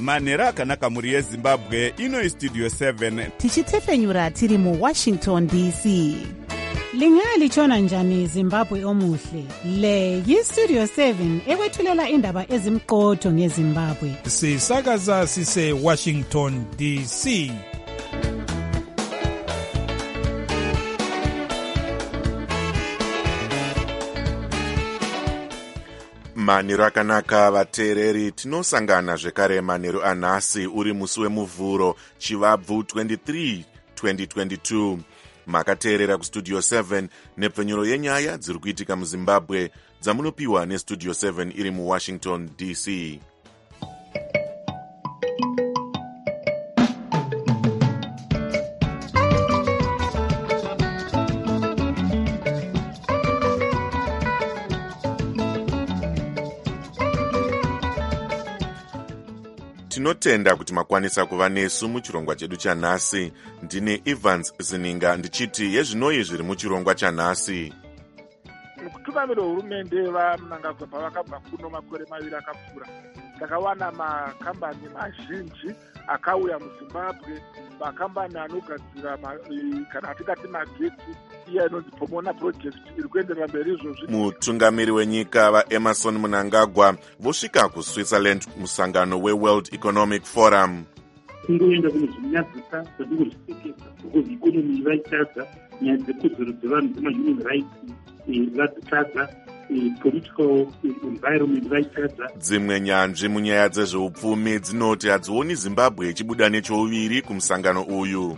manhero akanaka mhuri yezimbabwe. Ino istudio 7 tichitefenyura tiri muWashington DC. Lingalitshona njani Zimbabwe omuhle? Le yistudio 7 ekwethulela indaba ezimqotho ngeZimbabwe. Sisakaza sise Washington DC. Manhero akanaka vateereri, tinosangana zvekare manhero anhasi uri musi wemuvhuro Chivabvu 23 2022. Makateerera kustudio 7 nepfenyuro yenyaya dziri kuitika muZimbabwe dzamunopiwa nestudio 7 iri muWashington DC. Tinotenda kuti makwanisa kuva nesu muchirongwa chedu chanhasi. Ndine Evans Zininga ndichiti yezvinoi zviri muchirongwa chanhasi. Mukutungamira hurumende vaMnangagwa pavakabva kuno makore maviri akapfuura, takawana makambani mazhinji akauya muZimbabwe, makambani anogadzira kana atingati magetsi, iya inonzi Pomona project iri kuenderera mberi izvozvi. Mutungamiri wenyika vaEmmerson Mnangagwa vosvika kuSwitzerland musangano weWorld Economic Forum. Kungoenda kunozvinyadzisa kwetikuzvisekesa because ikonomi vaitadza, nyaya dzekodzero dzevanhu dzemahuman rights vadzitadza, political environment vaitadza. Dzimwe nyanzvi munyaya dzezveupfumi dzinoti hadzioni Zimbabwe ichibuda nechouviri kumusangano uyu.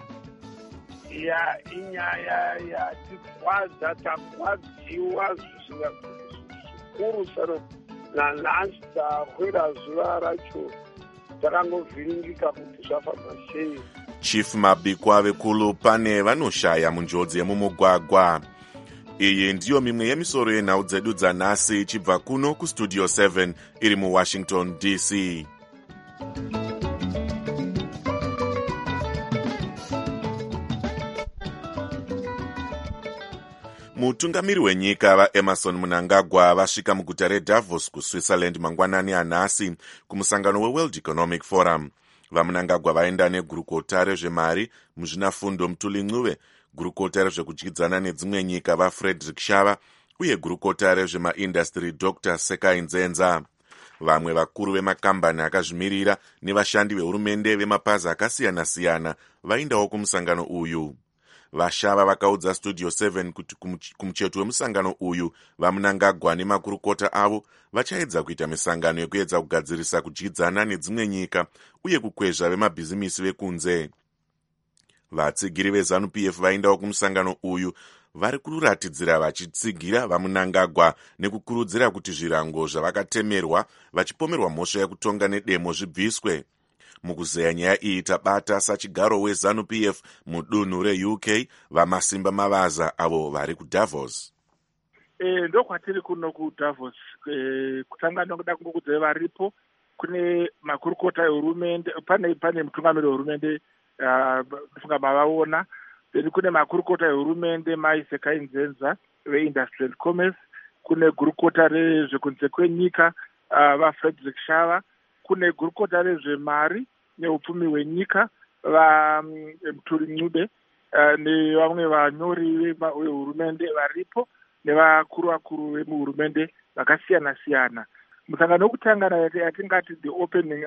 Inyaya yatikwadza takwadziwa zvikuru sana nanhasi takwira zuva racho takangovhiringika kuti zvafamba sei. Chief Mabikwa vekulu pane vanoshaya munjodzi yemumugwagwa. Iyi ndiyo mimwe yemisoro yenhau dzedu dzanhasi ichibva kuno kustudio 7 iri muWashington DC. Mutungamiri wenyika vaEmmerson Mnangagwa vasvika muguta reDavos kuSwitzerland mangwanani anhasi kumusangano weWorld Economic Forum. VaMnangagwa vaenda negurukota rezvemari muzvinafundo Mutuli Ncube, gurukota rezvekudyidzana nedzimwe nyika vaFrederick Shava uye gurukota rezvemaindastry Dr. Sekai Nzenza. Vamwe vakuru vemakambani akazvimirira nevashandi vehurumende vemapazi akasiyana-siyana vaindawo kumusangano uyu. Vashava vakaudza studio 7 kuti kumucheto wemusangano uyu vaMnangagwa nemakurukota avo vachaedza kuita misangano yekuedza kugadzirisa kudyidzana nedzimwe nyika uye kukwezva vemabhizimisi vekunze. Vatsigiri veZANU-PF vaindawo kumusangano uyu vari kuratidzira vachitsigira vaMnangagwa nekukurudzira kuti zvirango zvavakatemerwa vachipomerwa mhosva yekutonga nedemo zvibviswe. Mukuzeya nyaya iyi tabata sachigaro weZANU-PF mudunhu reUK vaMasimba Mavaza avo vari kuDavos. Ndokwatiri kuno kuDavos. Kutanga ndoda kungokudzai varipo. Kune makurukota ehurumende, pane mutungamiri wehurumende funga mavaona. Then kune makurukota ehurumende Sekai Nzenza veIndustry and Commerce. Kune gurukota rezvekunze kwenyika vaFrederick Shava. Kune gurukota rezvemari neupfumi hwenyika vaMutuli Ncube nevamwe vanyori vehurumende varipo nevakuru vemuhurumende vakasiyana-siyana. Musangano wekutanga yatingati the opening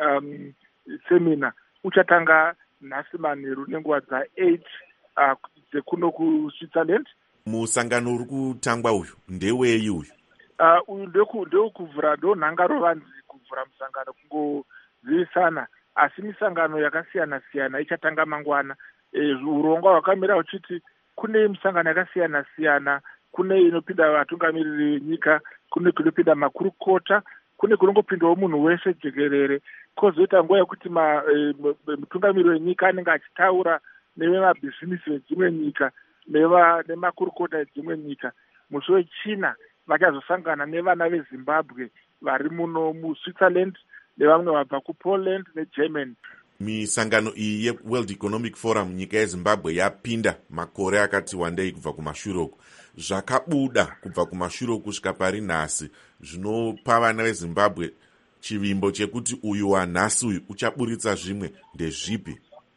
seminar uchatanga nhasi manheru nenguva dza8 dzekuno kuSwitzerland. Musangano uri kutangwa uyu ndewei uyu? Uyu ndewekuvhura, ndo nhangaro vanzi kuvhura musangano kungozivisana, asi misangano yakasiyana-siyana ichatanga mangwana. Urongwa hwakamira uchiti kune misangano yakasiyana-siyana, kune inopinda vatungamiriri venyika, kune kunopinda makurukota, kune kunongopindawo munhu wese jekerere. Kozoita nguva yekuti mutungamiriri wenyika anenge achitaura nevemabhizimisi vedzimwe nyika nemakurukota edzimwe nyika. Musi wechina vachazosangana nevana veZimbabwe vari muno muSwitzerland nevamwe vabva kuPoland neGermany. Misangano iyi yeWorld Economic Forum nyika yeZimbabwe yapinda makore akati wandei kubva kumashure uku. Zvakabuda kubva kumashure kusvika pari nhasi zvinopa vana veZimbabwe chivimbo chekuti uyu wanhasi uyu uchaburitsa zvimwe ndezvipi?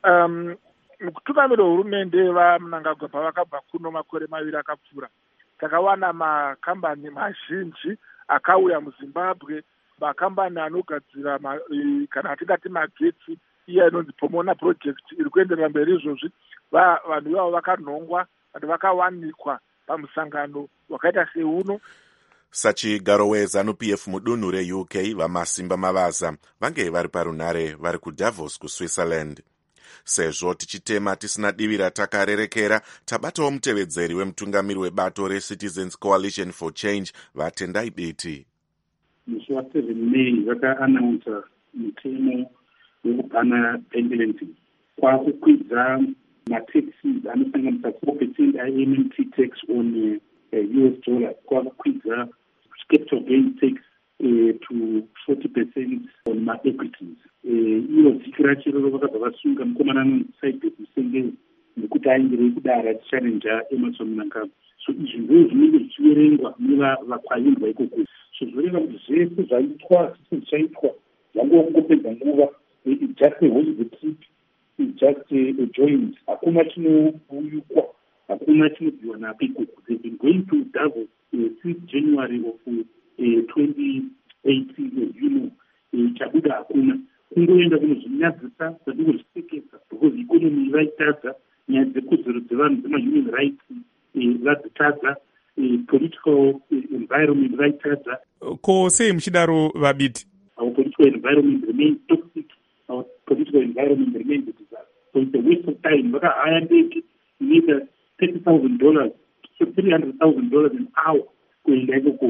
Mukutungamira hurumende vaMnangagwa pavakabva kuno makore maviri akapfuura, takawana makambani mazhinji akauya muZimbabwe, makambani anogadzira kana atingati magetsi, iya inonzi Pomona project iri kuenderera mberi izvozvi. Vanhu ivavo vakanhongwa, vanhu vakawanikwa pamusangano wakaita seuno. Sachigaro weZANU-PF mudunhu reUK vaMasimba Mavaza vange vari parunare vari kuDavos kuSwitzerland. Sezvo tichitema tisina divi ratakarerekera, tabatawo mutevedzeri wemutungamiri webato reCitizens Coalition for Change vaTendai Biti. Musi wa7 May vakaanaunsa mutemo wekubhana pendency kwakukwidza mataxes anosanganisa 4% IMT tax on US dollar, kwakukwidza capital gain tax to 40% on ma-equities. Iyo dziki rachiro vakabva vasunga mukomana anonzi Musengezi nekuti aingire kudara chichallenja Emmerson Mnangagwa. So izvi ndizvo zvinenge zvichiverengwa nevakwaindwa ikoko. So zvoreva kuti zvese zvaitwa zvichaitwa zvangova kungopedza nguva. It's just a holiday trip, it's just a joint. Hakuna chinouyukwa, hakuna chinobviwa napo ikoko. They've been going to Davos since January of 2018, as you know. Chabuda hakuna. Kungoenda kunozvinyadzisa zvadikuzvisekesa because economy vaitadza, nyaya dzekodzero dzevanhu dzema-human rights vadzitadza, political environment vaitadza. Ko sei muchidaro Vabiti? Our political environment remains toxic, our political environment remains a disaster. So it's a waste of time. Vakahaya ndege inoita $30,000, so $300,000 an hour kuenda ikoko.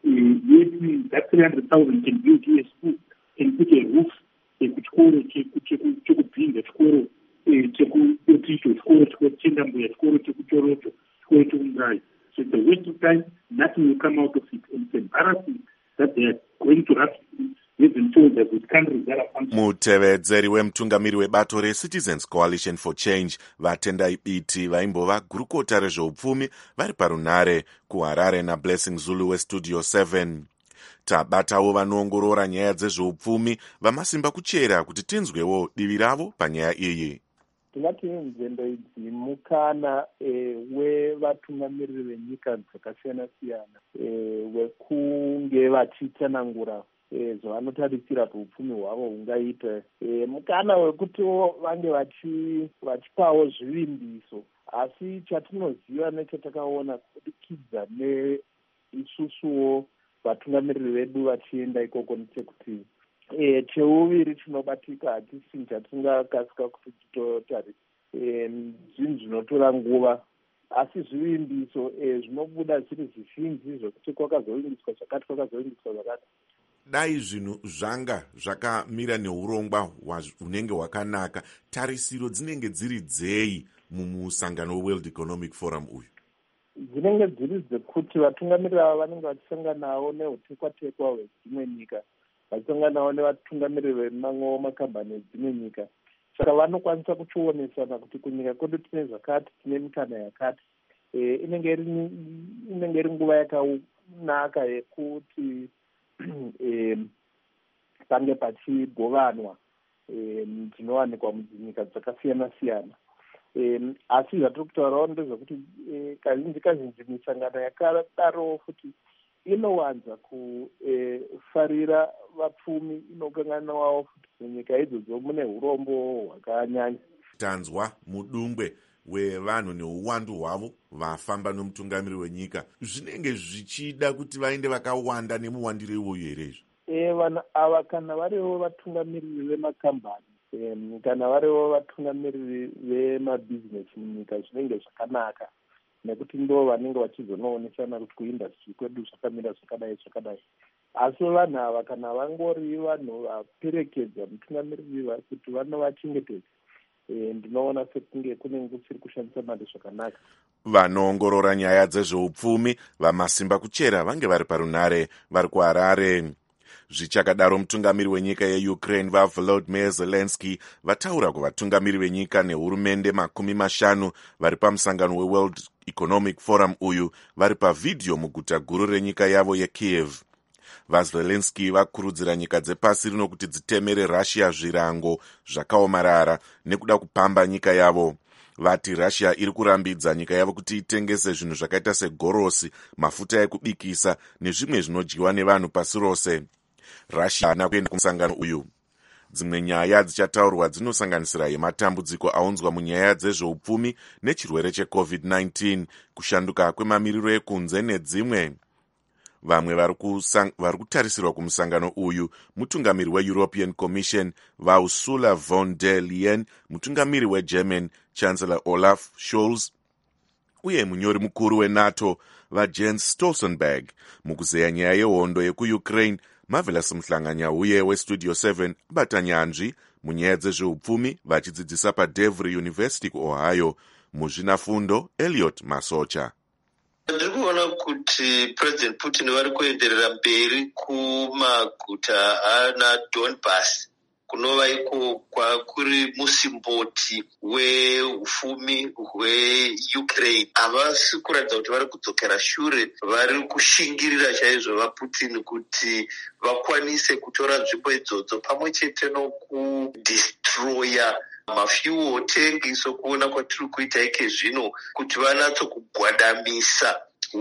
Yet that $300,000 can build US school, can put a roof kuchikoro chekubhinga, chikoro chekuticho, chikoro chekutendambuya, chikoro chekuchorocho, chikoro chekungai. So it's a waste of time. Nothing will come out of it. And it's embarrassing that they are going to have even told that with countries that are functioning. Mutevedzeri wemutungamiri webato reCitizens Coalition for Change vaTendai Biti vaimbova gurukota rezveupfumi vari parunare kuHarare naBlessing Zulu weStudio 7. Tabatawo vanoongorora nyaya dzezveupfumi vamasimba kuchera kuti tinzwewo divi ravo panyaya iyi. Tingati nzendo idzi mukana wevatungamiriri venyika dzakasiyana-siyana wekunge vachitsanangura zvavanotarisira kuti upfumi hwavo hungaita, mukana wekutiwo vange vachipawo zvivimbiso. Asi chatinoziva nechatakaona kubudikidza neisusuwo vatungamiriri vedu vachienda ikoko ndechekuti cheuviri chinobatika hatisi chatingakasika kuti titotarisa, zvinhu zvinotora nguva, asi zvivimbiso zvinobuda zviri zvizhinji zvokuti kwakazovimbiswa zvakati, kwakazovimbiswa zvakati. Dai zvinhu zvanga zvakamira neurongwa hunenge hwakanaka, tarisiro dzinenge dziri dzei mumusangano weWorld Economic Forum uyu? Dzinenge dziri dzekuti vatungamiriri ava vanenge vachisanganawo neutekwa-tekwa hwedzimwe nyika, vachisanganawo nevatungamiriri vemamwewo makambani edzimwe nyika. Saka vanokwanisa kuchionesana kuti kunyika kwedu tine zvakati, tine mikana yakati. Inenge iri nguva yakanaka yekuti pange pachigovanwa dzinowanikwa munyika dzakasiyana-siyana. Asi zvatiri kutaurawo ndezvekuti kazhinji misangano yakadarowo futi inowanza kufarira vapfumi, inokanganwawo futi munyika idzodzo mune urombo hwakanyanya. Tanzwa mudungwe wevanhu neuwandu hwavo vafamba nomutungamiri wenyika, zvinenge zvichida kuti vaende vakawanda nemuwandiro iwoyo here? Vanhu ava kana variwo vatungamiriri vemakambani, kana variwo vatungamiriri vemabhizinesi munyika, zvinenge zvakanaka, nekuti ndo vanenge vachizonoonesana kuti kuindastri kwedu zvakamira zvakadai. Asi vanhu ava kana vangori vanhu vaperekedza mutungamiriri kuti vanovachengetedza, ndinoona sekunge kunenge kusiri kushandisa mari zvakanaka. Vanoongorora nyaya dzezveupfumi vamasimba kuchera vange vari parunare vari kuHarare. Zvichakadaro mutungamiri wenyika yeUkraine vaVolodymyr Zelensky vataura kuvatungamiri venyika nehurumende 50 vari pamusangano weWorld Economic Forum uyu vari pavhidhiyo muguta guru renyika yavo yeKiev. vazelensky vakurudzira nyika dzepasi rino kuti dzitemere russia zvirango zvakaomarara nekuda kupamba nyika yavo. Vati russia iri kurambidza nyika yavo kuti itengese zvinhu zvakaita segorosi, mafuta ekubikisa nezvimwe zvinodyiwa nevanhu pasi rose. Russia haina kuenda kumusangano uyu. Dzimwe nyaya dzichataurwa dzinosanganisira yematambudziko aunzwa munyaya dzezveupfumi nechirwere cheCovid-19, kushanduka kwemamiriro ekunze nedzimwe. Vamwe vari kutarisirwa kumusangano uyu mutungamiri weEuropean Commission vaUrsula von der Leyen, mutungamiri weGerman Chancellor Olaf Scholz uye munyori mukuru weNATO vaJens Stoltenberg. Mukuzeya nyaya yehondo yekuUkraine, Marvelous Mhlanganyauye weStudio 7 abata nyanzvi munyaya dzezveupfumi vachidzidzisa paDevry University kuOhio. Muzvinafundo Elliot Masocha. Ndiri kuona kuti President Putin vari kuenderera mberi kumaguta ana Donbas kunova iko kwakuri musimboti weufumi hweUkraine. Havasi kuratidza kuti vari kudzokera shure, vari kushingirira chaizvo vaPutin kuti vakwanise kutora nzvimbo idzodzo pamwe chete nokudestroya mafuel tank. Sokuona kwatiri kuita ike zvino kuti vanatso kugwadamisa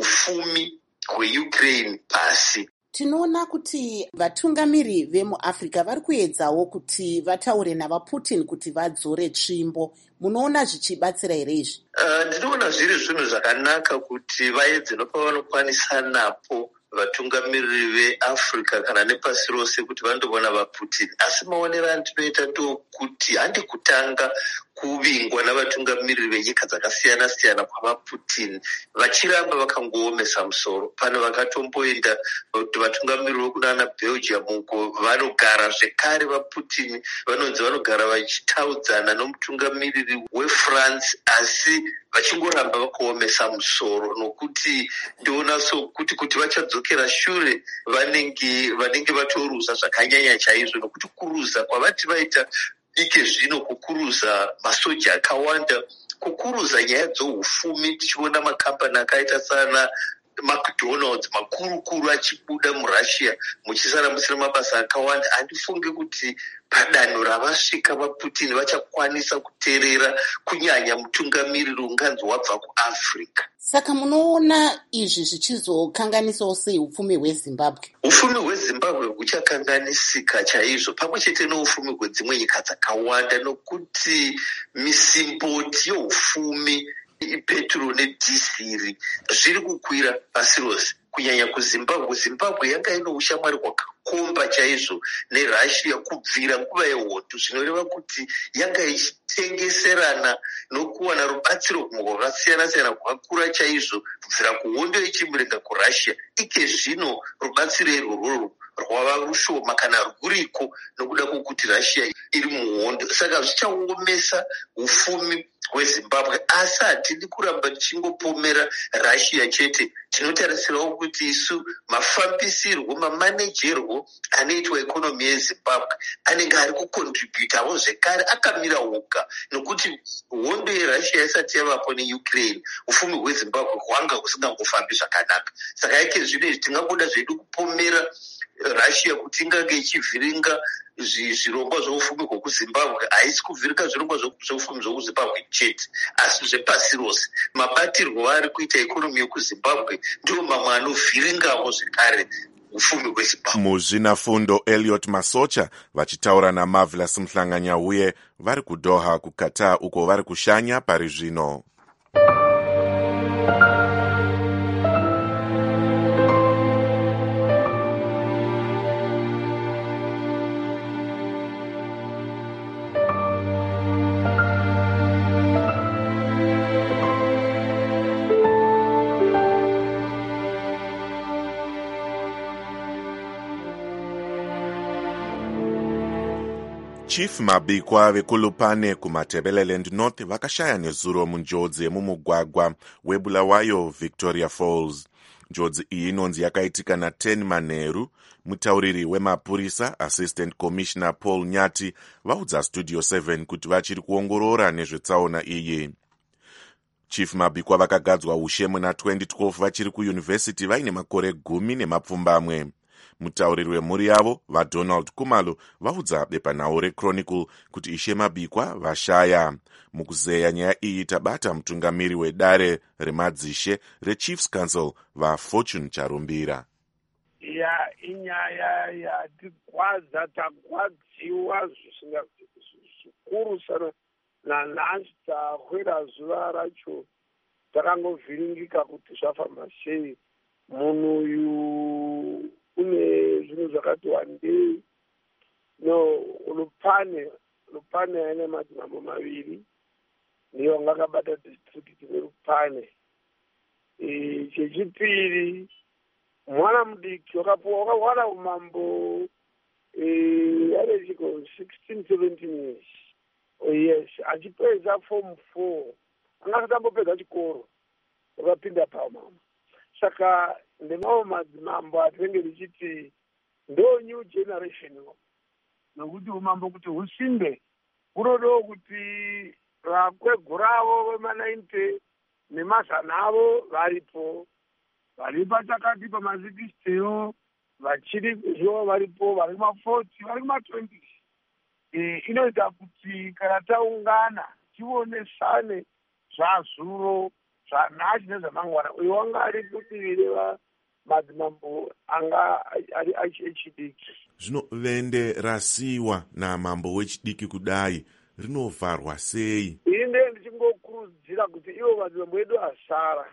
ufumi hweukraine pasi. Tinoona kuti vatungamiri vemuAfrica vari kuedzawo kuti vataure navaPutin kuti vadzore tsvimbo. Munoona zvichibatsira here izvi? Ndinoona zviri zvinhu zvakanaka kuti vaedze nopavanokwanisa napo vatungamiriri veAfrica kana nepasi rose kuti vandoona vaPutin. Asi maonero andinoita ndokuti handi kutanga kuvingwa navatungamiriri venyika dzakasiyana siyana kwavaPutin vachiramba vakangoomesa musoro. Pano vakatomboenda vatungamiriri vekunana Belgium uko vanogara zvekare vaPutin vanonzi vanogara vachitaudzana nomutungamiriri weFrance, asi vachingoramba vakaomesa musoro, nokuti ndoona kuti vachadzokera shure vanenge vatoruza zvakanyanya chaizvo, nokuti kuruza kwavati vaita ike zvino, kukuruza masoja akawanda, kukuruza nyaya dzoufumi, tichiona makambani akaita sana McDonald's makurukuru achibuda muRussia muchisara musina mabasa akawanda. Handifunge kuti padanho ravasvika vaPutin vachakwanisa kuteerera kunyanya mutungamiriri unganzi wabva kuAfrica. Saka munoona izvi zvichizokanganisawo sei upfumi hweZimbabwe? Ufumi hweZimbabwe huchakanganisika chaizvo, pamwe chete noufumi hwedzimwe nyika dzakawanda, nokuti misimboti yeufumi ipetro nedhisiri zviri kukwira pasi rose, kunyanya kuZimbabwe. Zimbabwe yanga ino ushamwari hwakakomba chaizvo neRussia kubvira nguva yehondo, zvinoreva kuti yanga ichitengeserana nokuwana rubatsiro rwakasiyana siyana rwakakura chaizvo kubvira kuhondo ichimurenga kuRussia. Ike zvino rubatsiro irworwo rwava rushoma kana rwuriko nokuda kwokuti Russia iri muhondo. Saka zvichaomesa ufumi hweZimbabwe, asi hatidi kuramba tichingopomera Russia chete. Tinotarisirawo kuti isu mafambisirwo, mamanejerwo anoitwa ikonomi yeZimbabwe anenge ari kukontributawo zvekare akamira oga, nokuti hondo yeRussia isati yavapo neUkraine ufumi hweZimbabwe hwanga husingangofambi zvakanaka. Saka ike zvino izvi tingangoda zvedu kupomera Russia kuti ingange ichivhiringa zvirongwa zvoufumi hwekuZimbabwe. Haisi kuvhiringa zvirongwa zvoufumi zvokuZimbabwe chete, asi zvepasi rose. Mabatirwo ari kuita ikonomi yekuZimbabwe ndiwo mamwe anovhiringawo zvekare ufumi hweZimbabwe. Muzvinafundo Elliot Masocha vachitaura naMarvelous Mhlanganyauye vari kuDoha kuQatar, uko vari kushanya pari zvino. Chief mabikwa veKulupane kuMatabeleland North vakashaya nezuro munjodzi yemumugwagwa weBulawayo Victoria Falls. Njodzi iyi inonzi yakaitika na10 manheru. Mutauriri wemapurisa Assistant Commissioner Paul Nyati vaudza Studio 7 kuti vachiri kuongorora nezvetsaona iyi. Chief mabikwa vakagadzwa ushe muna 2012 vachiri kuyunivhesiti vaine makore 10 nemapfumbamwe. Mutauriri wemhuri yavo vaDonald Khumalo vaudza bepanhau reChronicle kuti Ishe Mabikwa vashaya. Mukuzeya nyaya iyi tabata mutungamiri wedare remadzishe reChiefs Council vaFortune Charumbira. Inyaya yatigwadza tagwadziwa zvikuru sana nanhasi takwira zuva racho takangovhiringika kuti zvafamba sei. Munhu uyu une zvinhu zvakati wandei. Lupane aine madzimambo maviri ndiyo ngakabata district neRupane. Chechipiri, mwana mudiki wakawana umambo arechiko 16-17 years. Yes, achipedza form 4 angasatambopedza chikoro wakapinda paumambo. Saka ndinawo madzimambo atinenge ndichiti ndo new generation, nokuti umambo kuti husimbe hunodawo kuti vakweguravo vema90 nemazana avo varipo, vari patakati pama60 vachiri kuzviwa varipo, vari kuma40, vari kuma20. Inoita kuti kana taungana tionesane zvazuro zvanhasi nezvamangwana. Uyu wanga ari kudivi madzimambo anga ari echidiki. Zvino vende rasiwa namambo wechidiki kudai rinovharwa sei? Inde ndichingokurudzira kuti ivo madzimambo edu asara,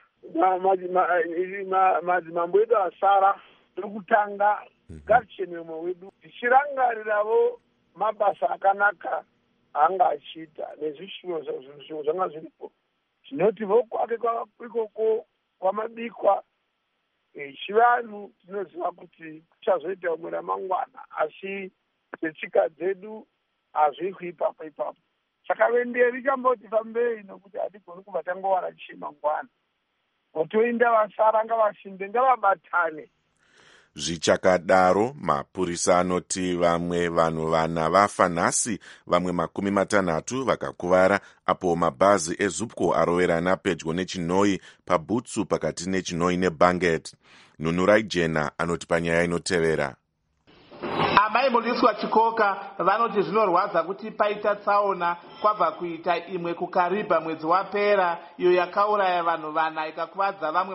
madzimambo edu asara tokutanga ngatichenemwe wedu tichirangariravo mabasa akanaka anga achiita nezvishuwo zvanga zviripo zvinoti vokwake ikoko kwamabikwa chivanhu tinoziva kuti kuchazoita umwe ramangwana, asi zvetsika dzedu hazvikwi ipapo. Saka vende richamboti fambei nokuti hatigoni kubva tangowana chimangwana. Votoinda vasara ngavasimbe, ngavabatane. Zvichakadaro, mapurisa anoti vamwe vanhu 4 vafa nhasi, vamwe 60 vakakuvara apo mabhazi eZupco aroverana pedyo neChinoi paButsu pakati neChinoi neBanget. Nunurai Jena anoti panyaya inotevera. Amai Muliswa Chikoka vanoti zvinorwadza kuti paita tsaona kwabva kuita imwe kuKariba mwedzi wapera, iyo yakauraya vanhu 4 ikakuvadza vamwe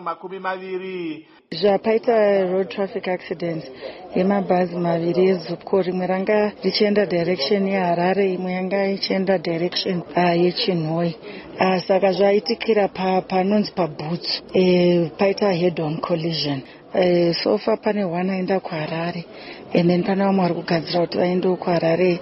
20. Zvapaita road traffic accident yemabhazi 2 eZupco, rimwe ranga richienda direction yeHarare, imwe yanga ichienda direction yeChinoi. Saka zvaitikira panonzi paButsu, paita head on collision. So far pane 1 aenda kuHarare, and then pane vamwe vari kugadzira kuti vaendewo kuHarare.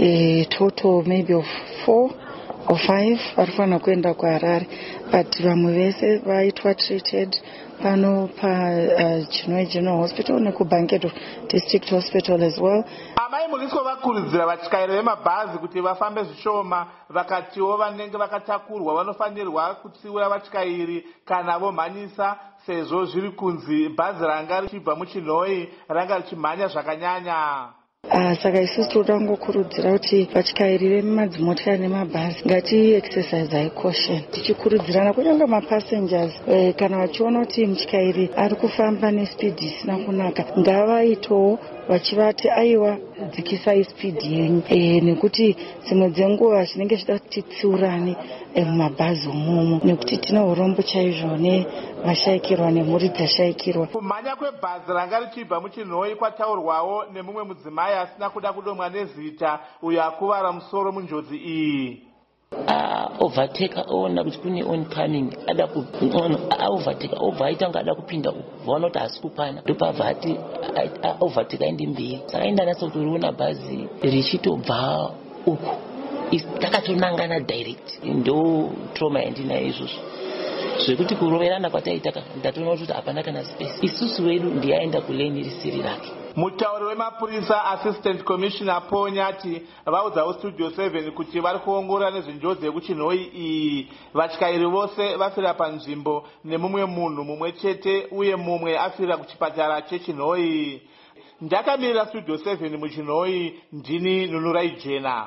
Total maybe of 4 or 5 vari kufanira kuenda kuHarare, but vamwe vese vaitwa treated pano Chinoi General Hospital nekuBanket District Hospital as well. Amai Muliswa vakurudzira vatyairi vemabhazi kuti vafambe zvishoma, vakatiwo vanenge vakatakurwa vanofanirwa kutsiura vatyairi kana vomhanyisa, sezvo zviri kunzi bhazi ranga richibva muChinoi ranga richimhanya zvakanyanya. Saka isusu tinoda kungokurudzira kuti vatyairi vemadzimotokari nemabhazi ngati-exercise caution, tichikurudzirana kunyange mapassengers kana vachiona kuti mutyairi ari kufamba nespeed isina kunaka, ngavaitowo vachivati aiwa dzikisai speed yenyu, nekuti dzimwe dzenguva zvinenge zvida kuti tsiurane mumabhazi umomo, nekuti tina urombo chaizvo nevashayikirwa nemhuri dzashayikirwa. Kumhanya kwebhazi ranga richibva muChinoi kwataurwawo nemumwe mudzimai asina kuda kudomwa nezita, uyo akuvara musoro munjodzi iyi. Overtaker ona kuti kune oncoming ada overtaker obva anga ada kupinda vaona kuti hasi kupana, ndopavhati overtaker indi mberi. Saka inda naso kutoriona bhazi richitobva uku takatonangana direct. Ndo trauma yandinayo izvozvo zvekuti kuroverana kwataita ndatoona kuti hapana kana space. Isusu wedu ndiyaenda kuleni risiri rake. Mutauri wemapurisa Assistant Commissioner Ponyati vaudzawo Studio 7 kuti vari kuongorora nezvenjodzi yekuChinoi iyi. Vatyairi vose vafira panzvimbo nemumwe munhu mumwe chete, uye mumwe afira kuchipatara cheChinoi. Ndakamirira Studio 7 muChinoi, ndini Nunurai Jena.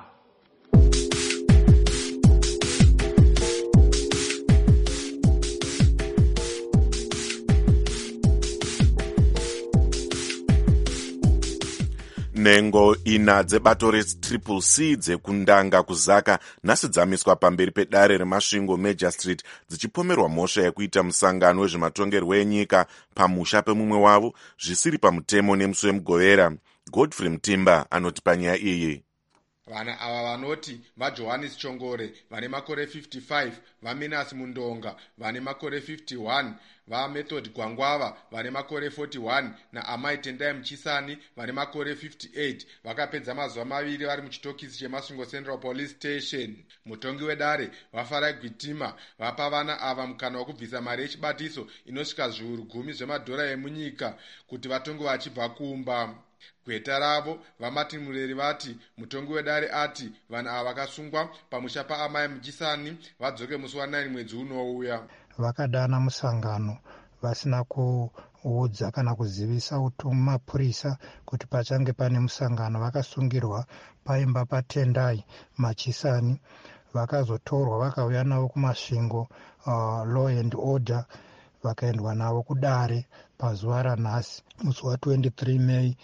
nhengo ina dzebato retriple C dzekundanga kuzaka nhasi dzamiswa pamberi pedare remasvingo Major Street dzichipomerwa mhosva yekuita musangano wezvematongerwo enyika pamusha pemumwe wavo zvisiri pamutemo nemusi wemugovera. Godfrey Mtimba anoti panyaya iyi. Vana ava vanoti vaJohannes Chongore vane makore 55, vaMinas Mundonga vane makore 51, vaMethod Gwangwava vane makore 41 naAmai Tendai Mchisani vane makore 58 vakapedza mazuva maviri vari muchitokisi cheMasvingo Central Police Station. Mutongi wedare vaFarai Gwitima vapa vana ava mukana wokubvisa mari yechibatiso inosvika zviuru 10 zvemadhora emunyika kuti vatonge vachibva kumba. Gweta ravo vaMartin Mureri vati mutongi wedare ati vanhu ava vakasungwa pamusha paAmai Mchisani vadzoke musi wa9 mwedzi unouya. Vakadana musangano vasina kuudza kana kuzivisa mapurisa kuti pachange pane musangano. Vakasungirwa paimba paTendai Machisani, vakazotorwa vakauya navo kumasvingo law and order, vakaendwa navo kudare pazuva ranhasi musi wa23 Mei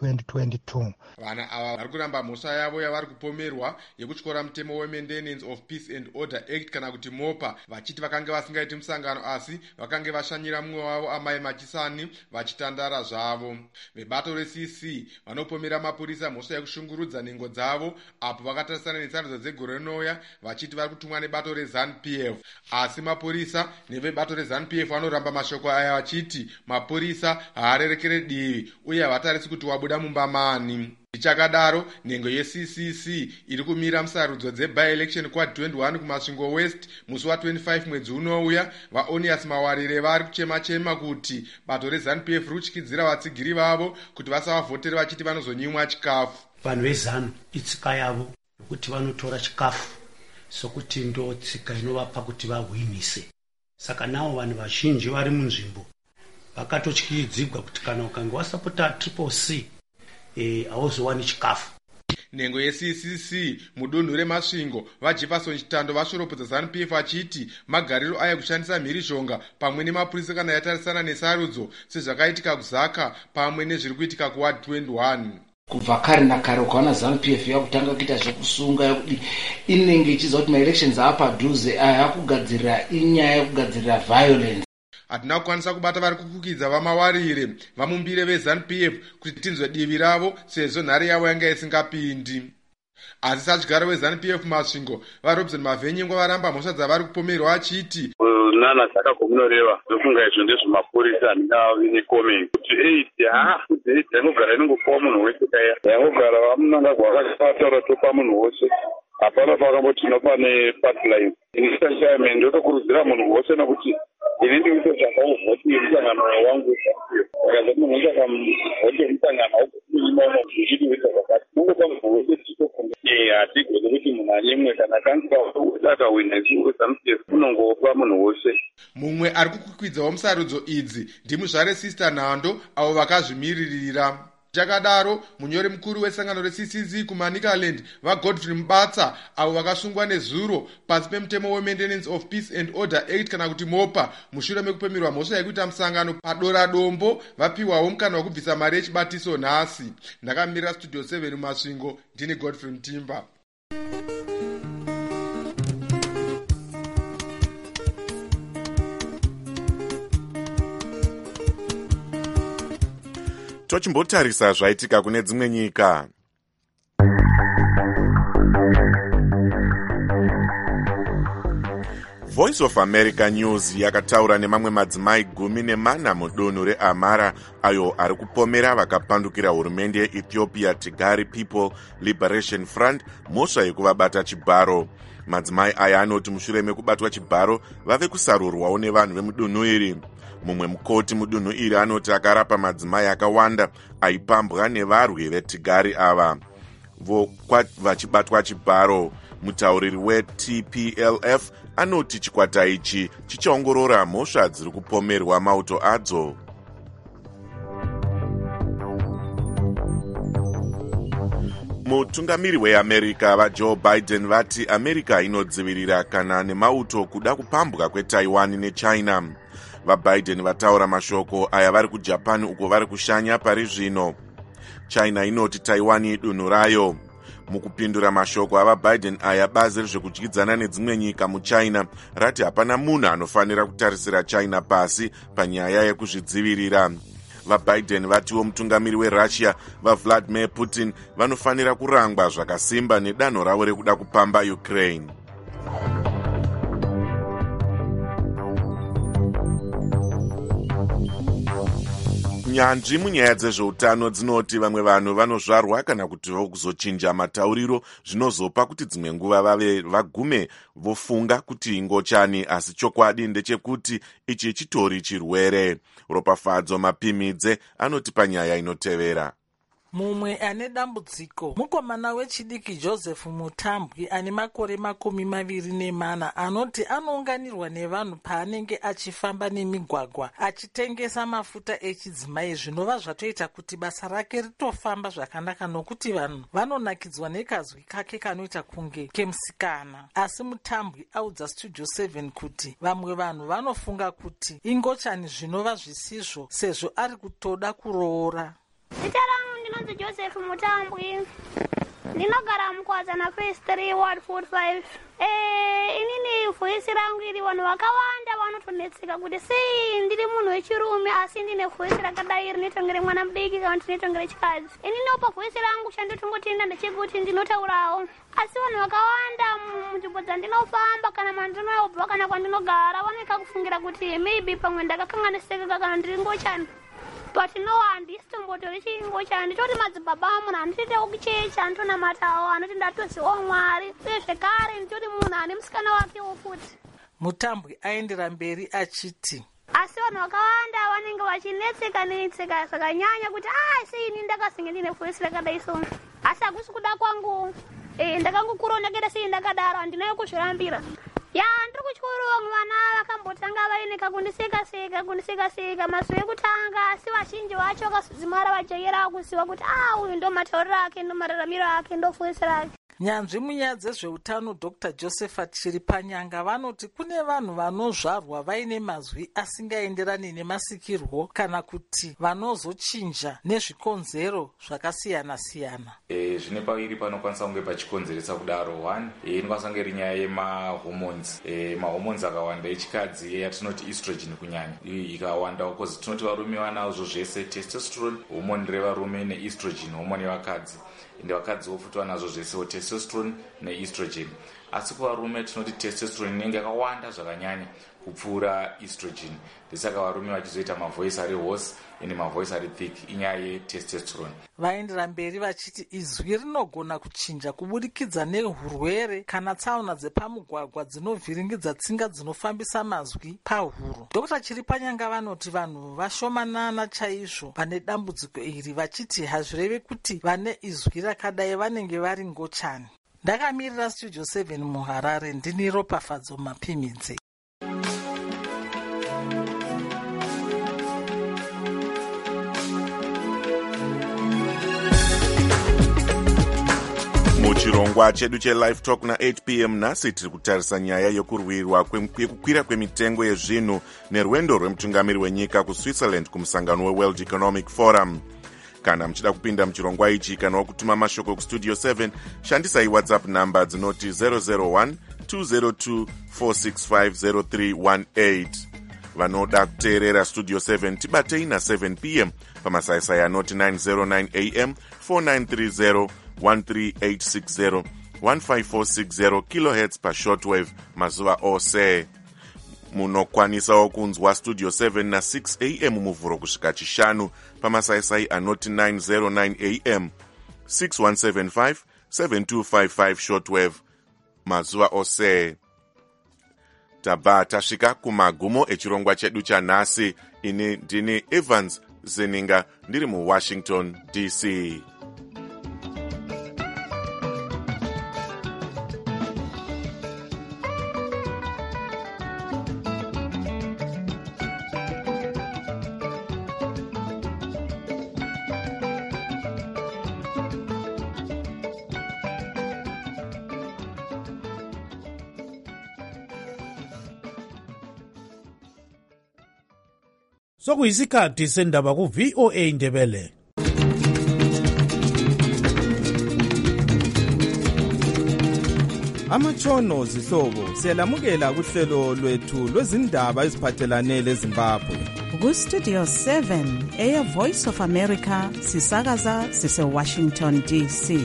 2022. Vana ava vari kuramba mhosva yavo yavari kupomerwa yekutyora mutemo weMaintenance of Peace and Order Act kana kuti MOPA, vachiti vakange vasingaiti musangano asi vakange vashanyira mumwe wavo Amai Machisani vachitandara zvavo. Vebato reCC vanopomera mapurisa mhosva yekushungurudza nhengo dzavo apo vakatarisana nesarudzo dzegore rinouya vachiti vari kutumwa nebato reZANU-PF, asi mapurisa nevebato reZANU-PF vanoramba mashoko aya vachiti mapurisa haarerekere divi uye havatarisi kuti wabuda mumba mani. Ichakadaro nhengo yeCCC iri kumira musarudzo dzebi-election quad21 kumasvingo West musi wa25 mwedzi unouya. VaOnias Mawarire vari kuchema kuti bato reZANU-PF riri kutyidzira vatsigiri vavo kuti vasavavhotere vachiti vanozonyimwa chikafu. Vanhu vezANU itsika yavo yokuti vanotora chikafu sokuti ndo tsika inovapa kuti vahwinise. Saka navo vanhu vazhinji vari munzvimbo vakatotyidzigwa kuti kana ukange wasapota triple C hauzowani chikafu. Nhengo yeCCC mudunhu remasvingo vaJefferson Chitando vashoropodza ZANU-PF vachiti magariro aya kushandisa mhirizhonga pamwe nemapurisa kana yatarisana nesarudzo sezvakaitika kuzaka pamwe nezviri kuitika kuward 21. Kubva kare nakare ukaona ZANU-PF yakutanga kuita zvekusunga yekudi inenge ichiziva kuti maelections aapadhuze yakugadzirira inyaya yekugadzirira violence. Hatina kukwanisa kubata vari kukukidza vaMawarire vamumbire veZANU-PF kuti tinzwe divi ravo sezvo nhare yavo yanga isingapindi. Asi sadyaro weZANU-PF masvingo vaRobson Mavhenyengwa varamba mhosva dzavari kupomerwa achiti nana dzakagomunoreva zvokunga izvo ndezvemapurisa handingavi nekomenti kuti aid yanogara inongopiwa munhu wese kaya yangogara vaMunangagwa vakataura topa munhu wose hapana pakambotina pane patline inisiachaime ndotokurudzira munhu wose nokuti ini ndikuto zvakauvhoti musangano wangu akaza munhu wese akamvhoti musangano aukuimaona zvichiti kuita zvakati ungopa munhu wese tichitokunga hatigoni kuti munhu anyemwe kana kanzika wese akahwina ZANU-PF unongopa munhu wese. Mumwe ari kukwidzawo musarudzo idzi ndimuzvare Sister Nhando avo vakazvimiririra. Chakadaro munyori mukuru wesangano reCCC kuManicaland vaGodfrey Mubatsa avo vakasungwa nezuro pasi pemutemo weMaintenance of Peace and Order Act kana kuti MOPA mushure mekupomerwa mhosva yekuita musangano paDora Dombo vapiwawo mukana wokubvisa mari yechibatiso nhasi. Ndakamirira Studio 7 mumasvingo ndini Godfrey Mtimba. Tochimbotarisa zvaitika kune dzimwe nyika. Voice of America News yakataura nemamwe madzimai 14 mudunhu reAmara ayo ari kupomera vakapandukira hurumende yeEthiopia Tigray People Liberation Front mhosva yekuvabata chibharo. Madzimai aya anoti mushure mekubatwa chibharo vave kusarurwawo nevanhu vemudunhu iri. Mumwe mukoti mudunhu iri anoti akarapa madzimai akawanda aipambwa nevarwi veTigari ava vachibatwa chibharo. Mutauriri weTPLF anoti chikwata ichi chichaongorora mhosva dziri kupomerwa mauto adzo. Mutungamiri weAmerica vaJoe Biden vati America inodzivirira kana nemauto kuda kupambwa kweTaiwan neChina. VaBiden vataura mashoko aya vari kuJapan uko vari kushanya pari zvino. China inoti Taiwan idunhu rayo. Mukupindura mashoko avaBiden aya, bazi rezvekudyidzana nedzimwe nyika muChina rati hapana munhu anofanira kutarisira China pasi panyaya yekuzvidzivirira. VaBiden vatiwo mutungamiri weRussia vaVladimir Putin vanofanira kurangwa zvakasimba nedanho ravo rekuda kupamba Ukraine. Nyanzvi munyaya dzezveutano dzinoti vamwe vanhu vanozvarwa kana kuti kuzochinja matauriro zvinozopa kuti dzimwe nguva vagume vofunga kuti ingochani, asi chokwadi ndechekuti ichi chitori chirwere. Ropafadzo Mapimidze anoti panyaya inotevera. Mumwe ane dambudziko mukomana wechidiki Joseph Mutambwi ane makore 24 anoti anounganirwa nevanhu paanenge achifamba nemigwagwa achitengesa mafuta echidzimai, zvinova zvatoita kuti basa rake ritofamba zvakanaka nokuti vanhu vanonakidzwa nekazwi kake kanoita kunge kemusikana. Asi Mutambwi audza Studio 7 kuti vamwe vanhu vanofunga kuti ingochani zvinova zvisizvo sezvo ari kutoda kuroora. Ndinonzi Joseph Mutambwi, ndinogara mukwazana phase 3 ward 45. Inini voisi rangu iri vanhu vakawanda vanotonetseka kuti sei ndiri munhu wechirume asi ndine voisi rakadai rinotongere mwana mudiki kana kuti rinotongere chikadzi. Ininopa voisi rangu chandotongotinda ndechekuti ndinotaurawo, asi vanhu vakawanda munzvimbo dzandinofamba kana mandinobva kana kwandinogara vanoika kufungira kuti maybe pamwe ndakakanganisika kana ndiri ngochani. But no, handisi tombotori chingochani, nditoti madzibaba amunhu anotoitawo kuchecha anotonamatawo anoti ndatozivawo Mwari, uye zvekare nditoti munhu ane musikana wakewo futi. Mutambwi aendera mberi achiti asi vanhu vakawanda vanenge vachinetseka zvakanyanya kuti seini ndakazinge ndine voisi rakadai so, asi hakusi kuda kwangu. Ndakangokurawo ndakaita sei ndakadaro, handinayo kuzvirambira. Ndiri kuchikoro vamwe vana vakambotanga vaineka kundiseka mazuva ekutanga, asi vazhinji vacho vakazodzimara vajaira kuziva kuti uyu ndo matauriro ake, ndo mararamiro ake, ndo voisi rake. Nyanzvi munyaya dzezveutano Dr. Josephat Chiripanyanga vanoti kune vanhu vanozvarwa vaine mazwi asingaenderani nemasikirwo kana kuti vanozochinja nezvikonzero zvakasiyana-siyana. Zvine paviri panokwanisa kunge pachikonzeresa kudaro. 1 inokwanisa kunge iri nyaya yemahormones. Mahormones akawanda echikadzi yatinoti estrogen kunyanya ikawanda because tinoti varume vanazvo zvese, testosterone hormone revarume neestrogen hormone yevakadzi, ende vakadzi vofuti vanazvo zvese testosterone neestrogen. Asi kuvarume tinoti testosterone inenge yakawanda zvakanyanya kupfuura estrogen, ndesaka varume vachizoita mavoisi ari hoarse ende mavoisi ari thick, inyaya yetestosterone. Vaendera mberi vachiti izwi rinogona kuchinja kubudikidza nehurwere kana tsaona dzepamugwagwa dzinovhiringidza tsinga dzinofambisa mazwi pahuro. Dr. Chiripanyanga vanoti vanhu vashomanana chaizvo pane dambudziko iri, vachiti hazvireve kuti vane izwi rakadai vanenge vari ngochani. Ndakamirira Studio 7 muHarare, ndini Ropafadzo Mapimidze. Muchirongwa chedu cheLive Talk na8 p.m. nhasi tiri kutarisa nyaya yokurwirwa yekukwira kwemitengo yezvinhu nerwendo rwemutungamiri wenyika kuSwitzerland kumusangano weWorld Economic Forum. Kana muchida kupinda muchirongwa ichi kana kutuma mashoko kuStudio 7, shandisai WhatsApp namba dzinoti 001-202-465-0318. Vanoda kuteerera Studio 7 tibatei na7 p.m. pamasaisai anoti 909 am 4930 13860 15460 kHz pashortwave mazuva ose. Munokwanisawo kunzwa Studio 7 na 6 am muvhuro kusvika chishanu pamasaisai anoti 909 am 6175 7255 shortwave mazuva ose. Tabva tasvika kumagumo echirongwa chedu chanhasi. Ini ndini Evans Zeninga ndiri muWashington DC. Sokuyisikhathi sendaba ku VOA Ndebele. amatshono zihlobo siyalamukela kuhlelo lwethu lwezindaba eziphathelane leZimbabwe. Ku-Studio 7 Air Voice of America sisakaza sise-Washington DC.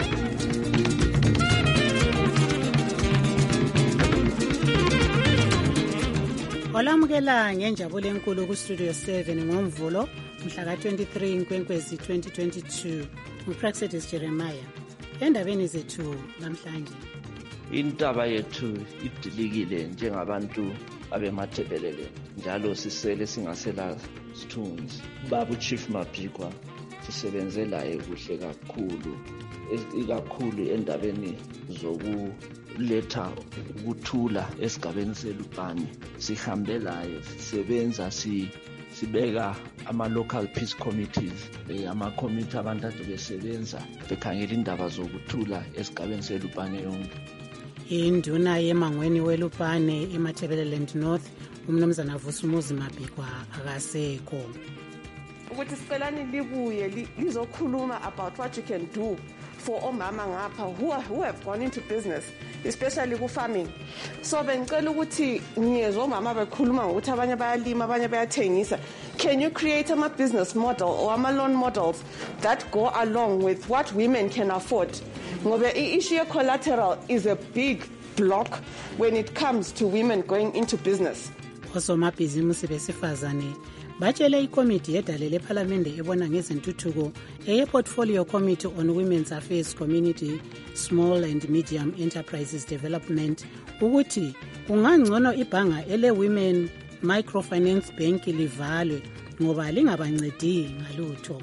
Olamukela ngenjabulo enkulu ku-Studio 7 ngoMvulo mhla ka-23 Nkwenkwezi 2022 uPraxedis Jeremiah. Endabeni zethu namhlanje, intaba yethu idilikile njengabantu abemathebelele njalo sisele singasela sithunzi. Baba Chief Mabhikwa sisebenze laye kuhle kakhulu, ikakhulu endabeni zokuletha ukuthula esigabeni seLupane. Sihambe laye, sisebenza, sibeka ama-local peace committees, ama-committee abantu ade besebenza bekhangela indaba zokuthula esigabeni seLupane yonke. Induna yemangweni weLupane eMatabeleland North umnumzana Vusumuzi Mabhikwa akasekho. Ukuthi sicelani libuye lizokhuluma about what you can do for omama ngapha who have gone into business, especially ku-farming. So bengicela ukuthi ngiyezwa omama bekhuluma ngokuthi abanye bayalima, abanye bayathengisa. Can you create ama-business model or ama-loan models that go along with what women can afford? Ngoba i-issue ye-collateral is a big block when it comes to women going into business. Osomabhizimusi besifazane batshele ikomiti yedale lephalamende ebona ngezentuthuko eye-Portfolio Committee on Women's Affairs Community Small and Medium Enterprises Development ukuthi kungangcono ibhanga ele-Women Microfinance Bank livalwe ngoba lingabancedi ngalutho.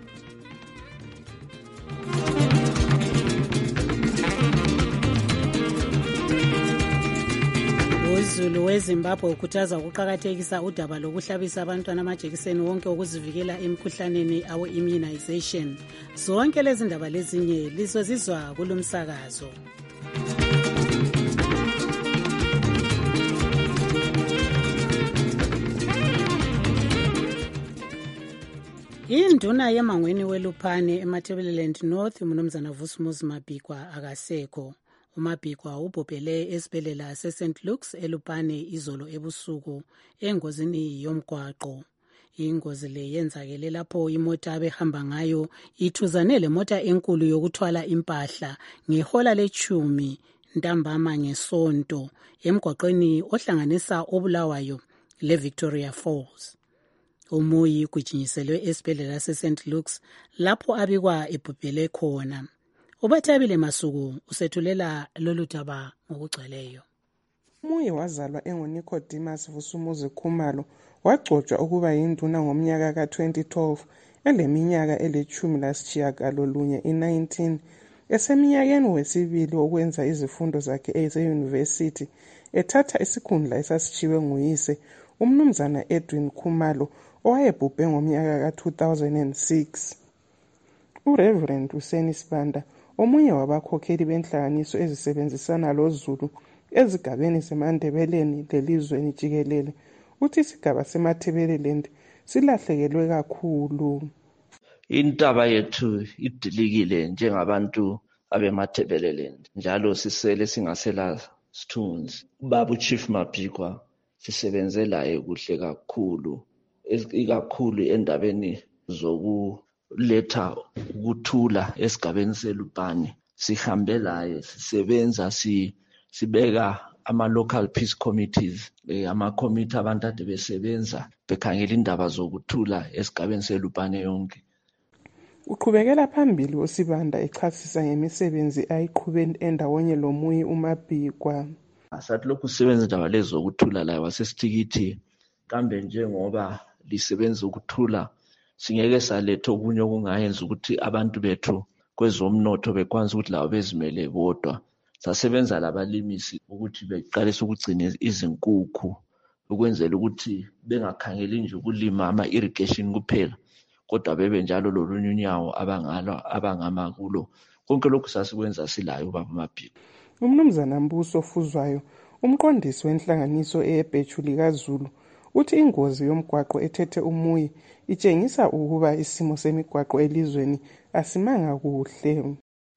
uZulu weZimbabwe ukhuthaza ukuqakathekisa udaba lokuhlabisa abantwana amajekiseni wonke ukuzivikela emikhuhlaneni awe-immunization. Zonke lezi ndaba lezinye lizozizwa kulomsakazo. Induna yemangweni weLupane eMatabeleland North umnumzana Vusumuzi Mabhikwa akasekho. uMabhikwa ubhobhele esibhedlela se-St. Luke's eLupane izolo ebusuku engozini yomgwaqo. Ingozi le yenzakele lapho imota abehamba ngayo ithuzane lemota enkulu yokuthwala impahla ngehola le-10 ntambama ngesonto emgwaqweni ohlanganisa oBulawayo leVictoria Falls. Umuyi kujinyiselwe esibhedlela se-St. Luke's lapho abikwa ebhubhele khona. Ubathabile Masuku usethulela lolu daba ngokugcweleyo. Umuyi wazalwa enguNicodemus Vusumuzi Khumalo wagcotshwa ukuba yinduna ngomnyaka ka-2012 eleminyaka eli-19 i-19 eseminyakeni wesibili wokwenza izifundo zakhe eze-university ethatha isikhundla esasitshiwe nguyise umnumzana Edwin Khumalo owayebhubhe ngomnyaka ka-2006. uReverend Useni Sibanda omunye wabakhokheli benhlanganiso ezisebenzisana loZulu ezigabeni zeMandebeleni lelizweni jikelele uthi isigaba seMatabeleland silahlekelwe kakhulu. Intaba yethu idilikile njengabantu abemathebeleland njalo sisele singasela sithunzi. Baba Chief Mabhikwa sisebenze laye kuhle kakhulu, ikakhulu endabeni zokuletha ukuthula esigabeni seLupane. Sihambe laye, sisebenza, sibeka ama-local peace committees, ama-committee abantu ade besebenza bekhangela indaba zokuthula esigabeni seLupane yonke. Uqhubekela phambili uSibanda echasisa ngemisebenzi ayiqhube endawonye lomuyi uMabhikwa. Asathi lokhu sisebenza indaba lezo zokuthula laye wasesithikithi kambe njengoba lisebenza ukuthula singeke saletha okunye okungayenza ukuthi abantu bethu kwezomnotho bekwanisa ukuthi labo bezimele bodwa. Sasebenza labalimisi ukuthi beqalise ukugcina izinkukhu ukwenzela ukuthi bengakhangeli nje ukulima ama-irrigation kuphela kodwa bebe njalo lolunye unyawo abangama kulo. Konke lokhu sasikwenza silayo ubaba Mabhikwa. Umnumzana Mbuso Fuzwayo umqondisi wenhlanganiso eyebhechu likaZulu uthi ingozi yomgwaqo ethethe umuyi itshengisa ukuba isimo semigwaqo elizweni asimanga kuhle.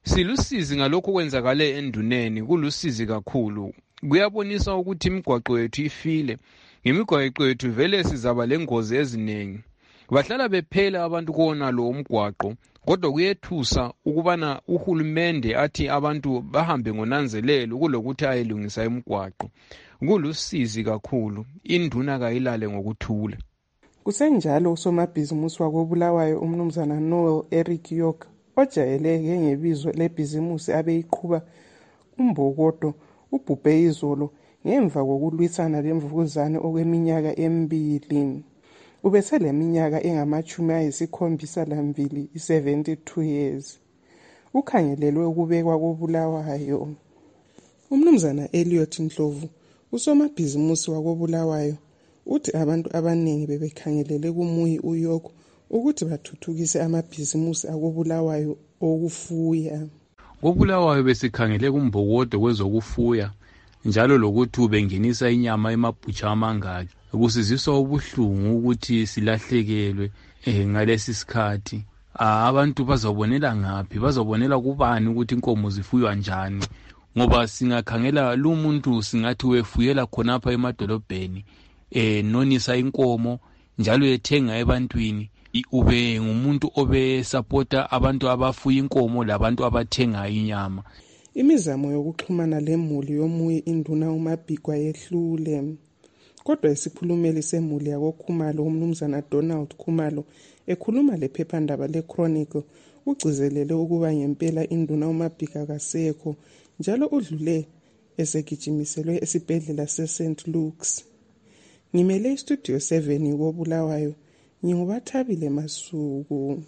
Silusizi ngalokho kwenzakale enduneni, kulusizi kakhulu. Kuyabonisa ukuthi imigwaqo yethu ifile. Ngemigwaqo yethu vele sizaba lengozi eziningi. Bahlala bephela abantu kona lo mgwaqo, kodwa kuyethusa ukubana uhulumende athi abantu bahambe ngonanzelelo kulokuthi ayilungisa imigwaqo. Kulusizi kakhulu, induna kayilale ngokuthula. Kusenjalo usomabhizimusi wakobulawayo umnumzana Noel Eric York ojayeleke ngebizo lebhizimusi abeyiqhuba uMbokodo ubhubhe izolo ngemva kokulwisana lemvukuzane okweminyaka 2. Ubeseleminyaka engama-72, 72 years. Ukhangelelwe ukubekwa kobulawayo. Umnumzana Elliot Ndlovu usomabhizimusi wakobulawayo uthi abantu abaningi bebekhangelele kumuyi uYork ukuthi bathuthukise amabhizimusi akobulawayo okufuya. Kobulawayo besikhangele kuMbokodo kwezokufuya njalo lokuthi ubengenisa inyama emabhutsha amangaki. Kusiziswa ubuhlungu ukuthi silahlekelwe ngalesi sikhathi. Abantu bazobonela ngaphi, bazobonela kubani ukuthi inkomo zifuywa njani, ngoba singakhangela lo muntu singathi wefuyela khonapha emadolobheni nonisa inkomo njalo ethenga ebantwini. Ube ngumuntu obe supporta abantu abafuya inkomo labantu abathenga inyama. Imizamo yokuxhumana lemuli yomuyi induna uMabhikwa yehlule. Kodwa isikhulumeli semuli yakoKhumalo umnumzana Donald Khumalo ekhuluma lephephandaba leChronicle ugcizelele ukuba ngempela induna uMabhika kasekho njalo udlule esegijimiselwe esibhedlela seSt Luke's. Ngimele istudio 7 kobulawayo ngingubathabile Masuku.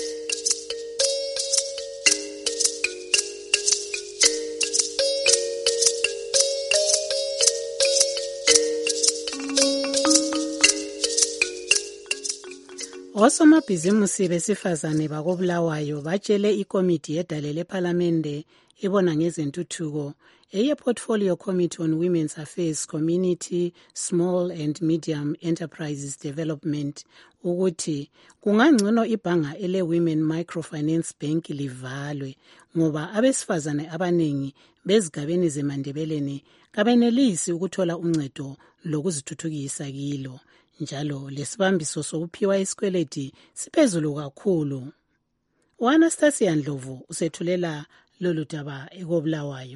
Osomabhizimusi besifazane bakobulawayo batshele ikomiti yedale lephalamende ibona ngezentuthuko eye-Portfolio Committee on Women's Affairs, Community, Small and Medium Enterprises Development ukuthi kungangcono ibhanga ele-Women Microfinance Bank livalwe ngoba abesifazane abaningi bezigabeni zeMandebeleni kabenelisi ukuthola uncedo lokuzithuthukisa kilo. Njalo lesibambiso sokuphiwa isikweleti siphezulu kakhulu. U-Anastasia Ndlovu usethulela lolu daba ekobulawayo.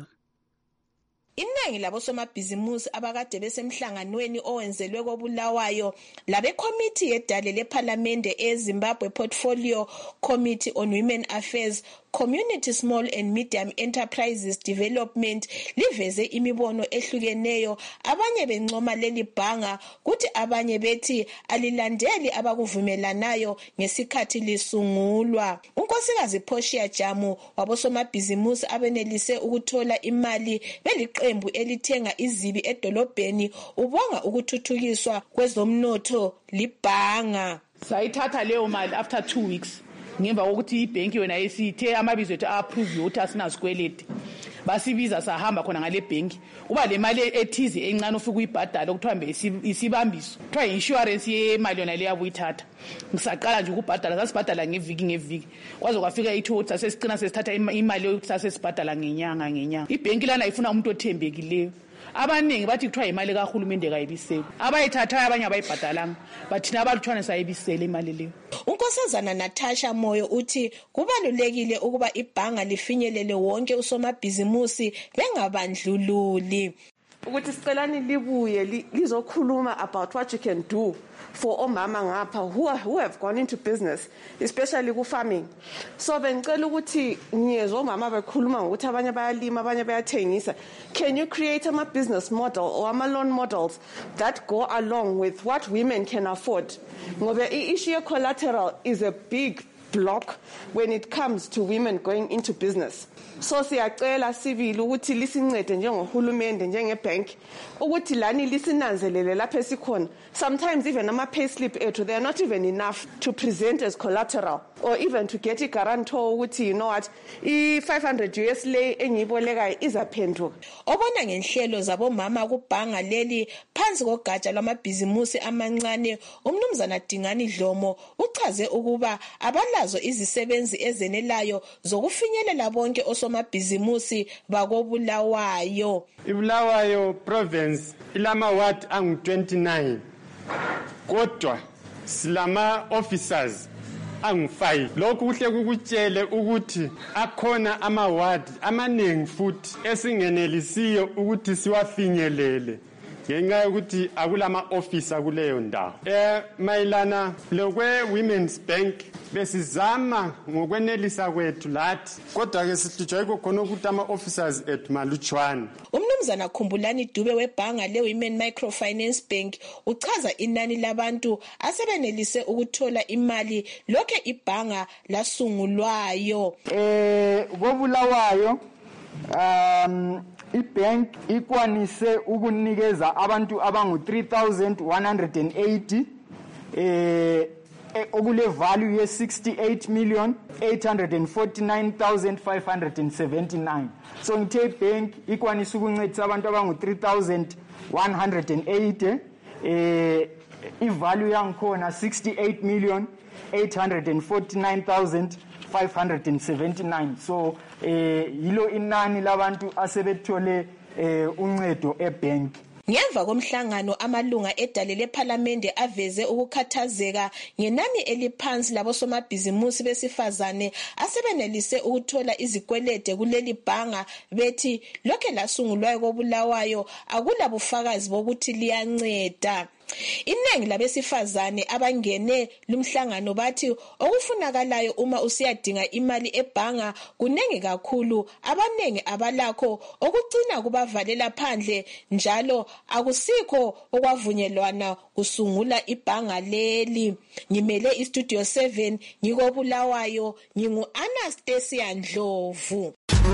Iningi labosomabhizimusi abakade besemhlanganweni owenzelwe kobulawayo labekomiti yedale lephalamende eZimbabwe Portfolio Committee on Women Affairs, Community, Small and Medium Enterprises Development liveze imibono ehlukeneyo. Abanye bencoma leli bhanga kuthi abanye bethi alilandeli abakuvumelanayo ngesikhathi lisungulwa. Unkosikazi Portia Jamu wabosomabhizimusi abenelise ukuthola imali beliqembu elithenga izibi edolobheni ubonga ukuthuthukiswa kwezomnotho libhanga. Sayithatha leyo mali after 2 weeks. Ngemva kokuthi ibhenki yona isithe amabizo ethu approve ukuthi asinazikweleti basibiza sahamba khona ngale bhenki uba le mali ethizi encane ufika uyibhadala okuthiwa isibambiso kuthiwa insurance yemali yona leya buyithatha ngisaqala nje ukubhadala sasibhadala ngeviki kwaze kwafika ithu ukuthi sasesicina sesithatha imali yokuthi sasesibhadala ngenyanga ibhenki lana ifuna umuntu othembekileyo. Abaningi bathi kuthiwa imali kahulumende kayibiseli abayithathayo abanye abayibhadalanga bathina abalutshwane sayibisele imali leyo. Unkosazana Natasha Moyo uthi kubalulekile ukuba ibhanga lifinyelele wonke usomabhizimusi bengabandlululi. Ukuthi sicelani libuye lizokhuluma about what you can do for omama ngapha who have gone into business, especially ku farming. So bengicela ukuthi ngiyezwe omama bekhuluma ngokuthi abanye bayalima abanye bayathengisa. Can you create a business model or a loan models that go along with what women can afford? Ngoba i-issue of collateral is a big block when it comes to women going into business. So siyacela sivile ukuthi lisincede njengohulumende njengebank ukuthi lani lisinanzelele lapha esikhona. Sometimes even ama payslip ethu they are not even enough to present as collateral. or even to get a guarantor ukuthi you know what i-500 US le engiyibolekayo izaphenduka. Obona ngenhlelo zabomama kubhanga leli phansi kogatsha lwamabhizimusi amancane, umnumzana Dingani Dlomo uchaze ukuba abalazo izisebenzi ezenelayo zokufinyelela bonke osomabhizimusi bakobulawayo. iBulawayo province ilama ward angu-29 kodwa silama officers angu-5. Lokhu kuhle kukutshele ukuthi akhona ama-ward amaningi futhi esingenelisiyo ukuthi siwafinyelele ngenxa yokuthi akulama officer kuleyo ndawo. Mayelana lokwe-Women's Bank besizama ngokwenelisa kwethu lathi kodwa ke sihlutshwa yikho khona ukuthi ama-officers ethu malutshwane. Umnumzana Khumbulani Dube webhanga le-Women Microfinance Bank uchaza inani labantu asebenelise ukuthola imali lokhe ibhanga lasungulwayo. Kobulawayo ibank ikwanise ukunikeza abantu abangu 3180 okule value ye 68,849,579. So ngithe ibank ikwanise ukuncedisa abantu abangu 3180 ivalue yangikhona 68,849,579. So yilo inani labantu asebethole uncedo ebank. Ngemva komhlangano amalunga edale lePhalamende aveze ukukhathazeka ngenani eliphansi labosomabhizimusi besifazane asebenelise ukuthola izikwelede kuleli bhanga bethi lokhe lasungulwayo kobulawayo akulabufakazi bokuthi liyanceda. Inengi labesifazane abangene lumhlangano bathi okufunakalayo uma usiyadinga imali ebhanga kunengi kakhulu, abanengi abalakho okucina kubavalela phandle njalo akusikho okwavunyelwana kusungula ibhanga leli. Ngimele iStudio 7 ngikobulawayo, ngingu-Anastasia Ndlovu.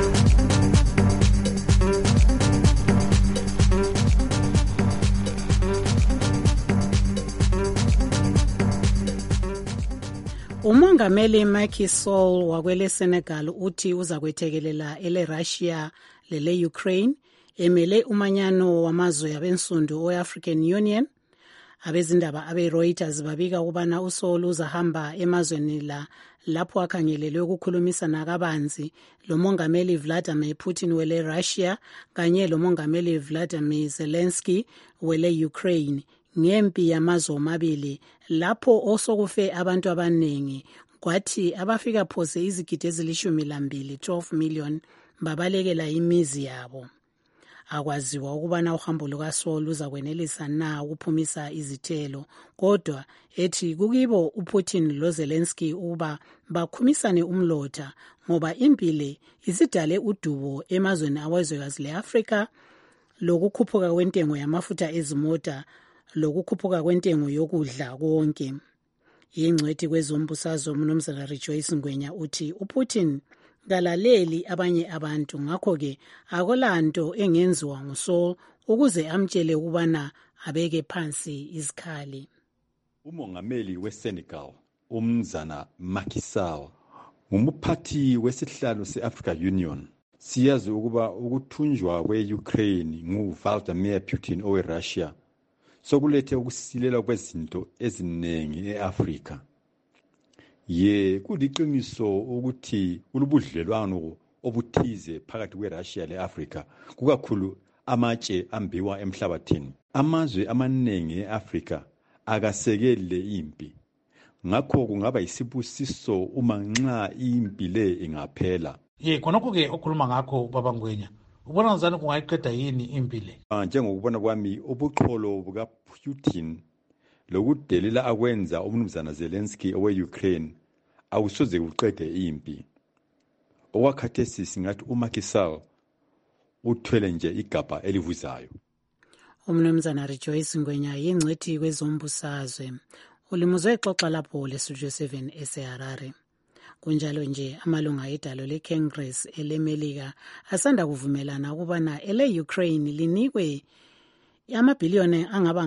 Umongameli Macky Sall wakwele Senegal uthi uza kwethekelela ele Russia lele Ukraine emele umanyano wamazwe abensundu we-African Union. Abezindaba abe-Reuters babika ukubana uSall uzahamba emazweni lapho akhangelelwe ukukhulumisana kabanzi lomongameli Vladimir Putin wele Russia kanye lomongameli Vladimir Zelensky wele Ukraine ngempi yamazwe omabili lapho osokufe abantu abanengi kwathi abafika phose izigidi ezili-12 12 million babalekela imizi yabo. Akwaziwa ukubana uhambo lukaSall uzakwenelisa na ukuphumisa izithelo, kodwa ethi kukibo uPutin loZelensky uba bakhumisane umlotha ngoba impile isidale udubo emazweni awezwekazi le-Afrika, lokukhuphuka kwentengo yamafutha ezimota lokukhuphuka kwentengo yokudla konke. Ingcwethi kwezombusazwe uMnumzana Rejoice Ngwenya uthi uPutin kalaleli abanye abantu, ngakho-ke akulanto engenziwa nguSall ukuze amtshele ukubana abeke phansi izikhali. Umongameli weSenegal umnumzana Macky Sall ngumphathi wesihlalo se-Africa Union. Siyazi ukuba ukuthunjwa kwe-Ukraine nguVladimir Putin owe-Russia sokulethe ukusilela kwezinto eziningi e-Afrika. Kuliqiniso ukuthi kulubudlelwano obuthize phakathi kweRussia le-Afrika, kukakhulu amatshe ambiwa emhlabathini. Amazwe amaningi e-Afrika akasekele impi, ngakho kungaba yisibusiso uma nxa impi le ingaphela. Khonokho-ke okhuluma ngakho baba Ngwenya, ubona ngazani kungayiqeda yini impi le? Njengokubona kwami ubuqholo bukaPutin lokudelela akwenza umnumzana Zelensky owe-Ukraine awusoze kuqede impi. Okwakhathesi singathi uMacky Sall uthwele nje igabha elivuzayo. Umnumzana Rejoice Ngwenya yingcwethi kwezombusazwe. Ulimuzwe xoxa lapho leStudio 7 eseHarare. Kunjalo nje amalunga edalo leCongress eleMelika asanda kuvumelana ukubana ele-Ukraine linikwe amabhiliyoni angaba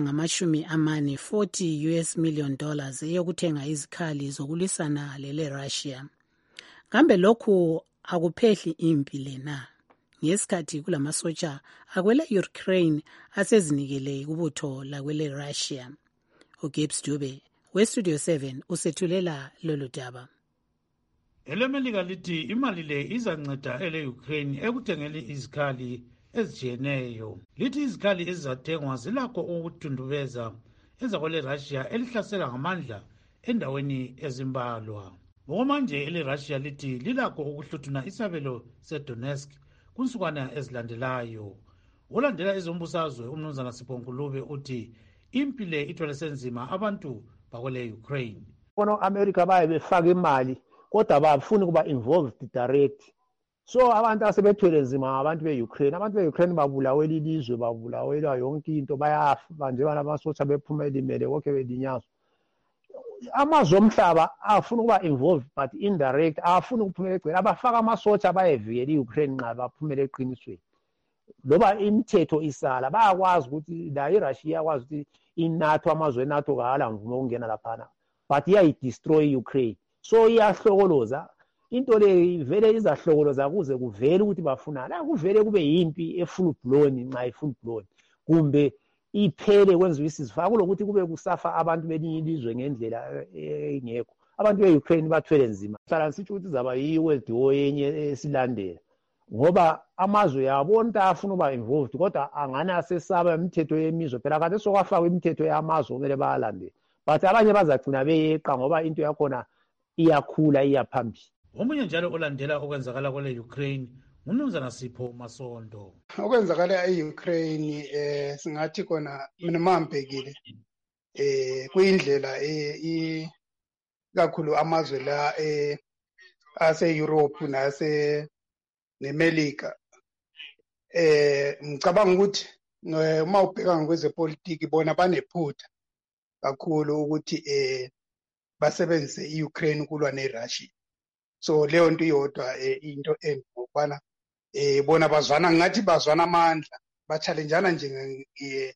$40 US million eyokuthenga izikhali zokulwisana lele Russia. Kambe lokhu akuphehli impi lena ngesikhathi kulamasotsha akwele Ukraine asezinikele kubutho lakwele Russia. uGibbs Dube weStudio 7 usethulela lolu daba. Elemelika lithi imali le izanceda ele Ukraine ekuthengeni izikhali ezijiyeneyo. Lithi izikhali ezizathengwa zilakho ukuthundubeza ezakwele Russia elihlasela ngamandla endaweni ezimbalwa. Ngokomanje ele Russia lithi lilakho ukuhluthuna isabelo seDonetsk kunsukwana ezilandelayo. Ulandela izombusazwe umnumzana Sipho Ngulube uthi impi le ithwele senzima abantu bakwele Ukraine. Bona America baye befaka imali kodwa bafuni kuba involved direct. So abantu asebethwele nzima abantu beUkraine. Abantu beUkraine babulawela ilizwe, babulawela yonke into, bayafa nje banamasosha bephumela imele konke bedinyazwa. Amazwe omhlaba afuna kuba involved but indirect, afuna ukuphumela egcina, abafaka amasosha bayevikela iUkraine nqa baphumela eqinisweni. Loba imithetho isala bayakwazi ukuthi la iRussia yakwazi ukuthi iNATO, amazwe eNATO kala mvumo ukungena laphana, but iyayidestroy iUkraine. So iyahlokoloza into le vele izahlokoloza kuze kuvele ukuthi bafuna la kuvele kube yimpi efull blown nxa efull blown kumbe iphele kwenziwa isizifaka kulokuthi kube kusafa abantu belinye ilizwe ngendlela engekho. Abantu beUkraine bathwele nzima. Hlala sithi ukuthi zaba yiWorld War yenye esilandela ngoba amazwe yabona afuna uba involved kodwa angana asesaba imithetho yemizwe phela kade sokwafaka imithetho yamazwe kumele bayalandela, but abanye bazagcina beyeqa ngoba into yakhona iyakhula iyaphambili. Omunye njalo olandela okwenzakala kwele Ukraine umnumzana Sipho Masondo. Okwenzakala eUkraine singathi kona mina mambhekile kuyindlela kakhulu amazwe la ase Europe nase neMelika ngicabanga ukuthi uma ubheka ngokwezepolitiki bona banephutha kakhulu ukuthi basebenzise iUkraine kulwa neRussia. So leyo nto iyodwa into embi ngokubana bona bazwana ngathi bazwana amandla, ba-challengeana nje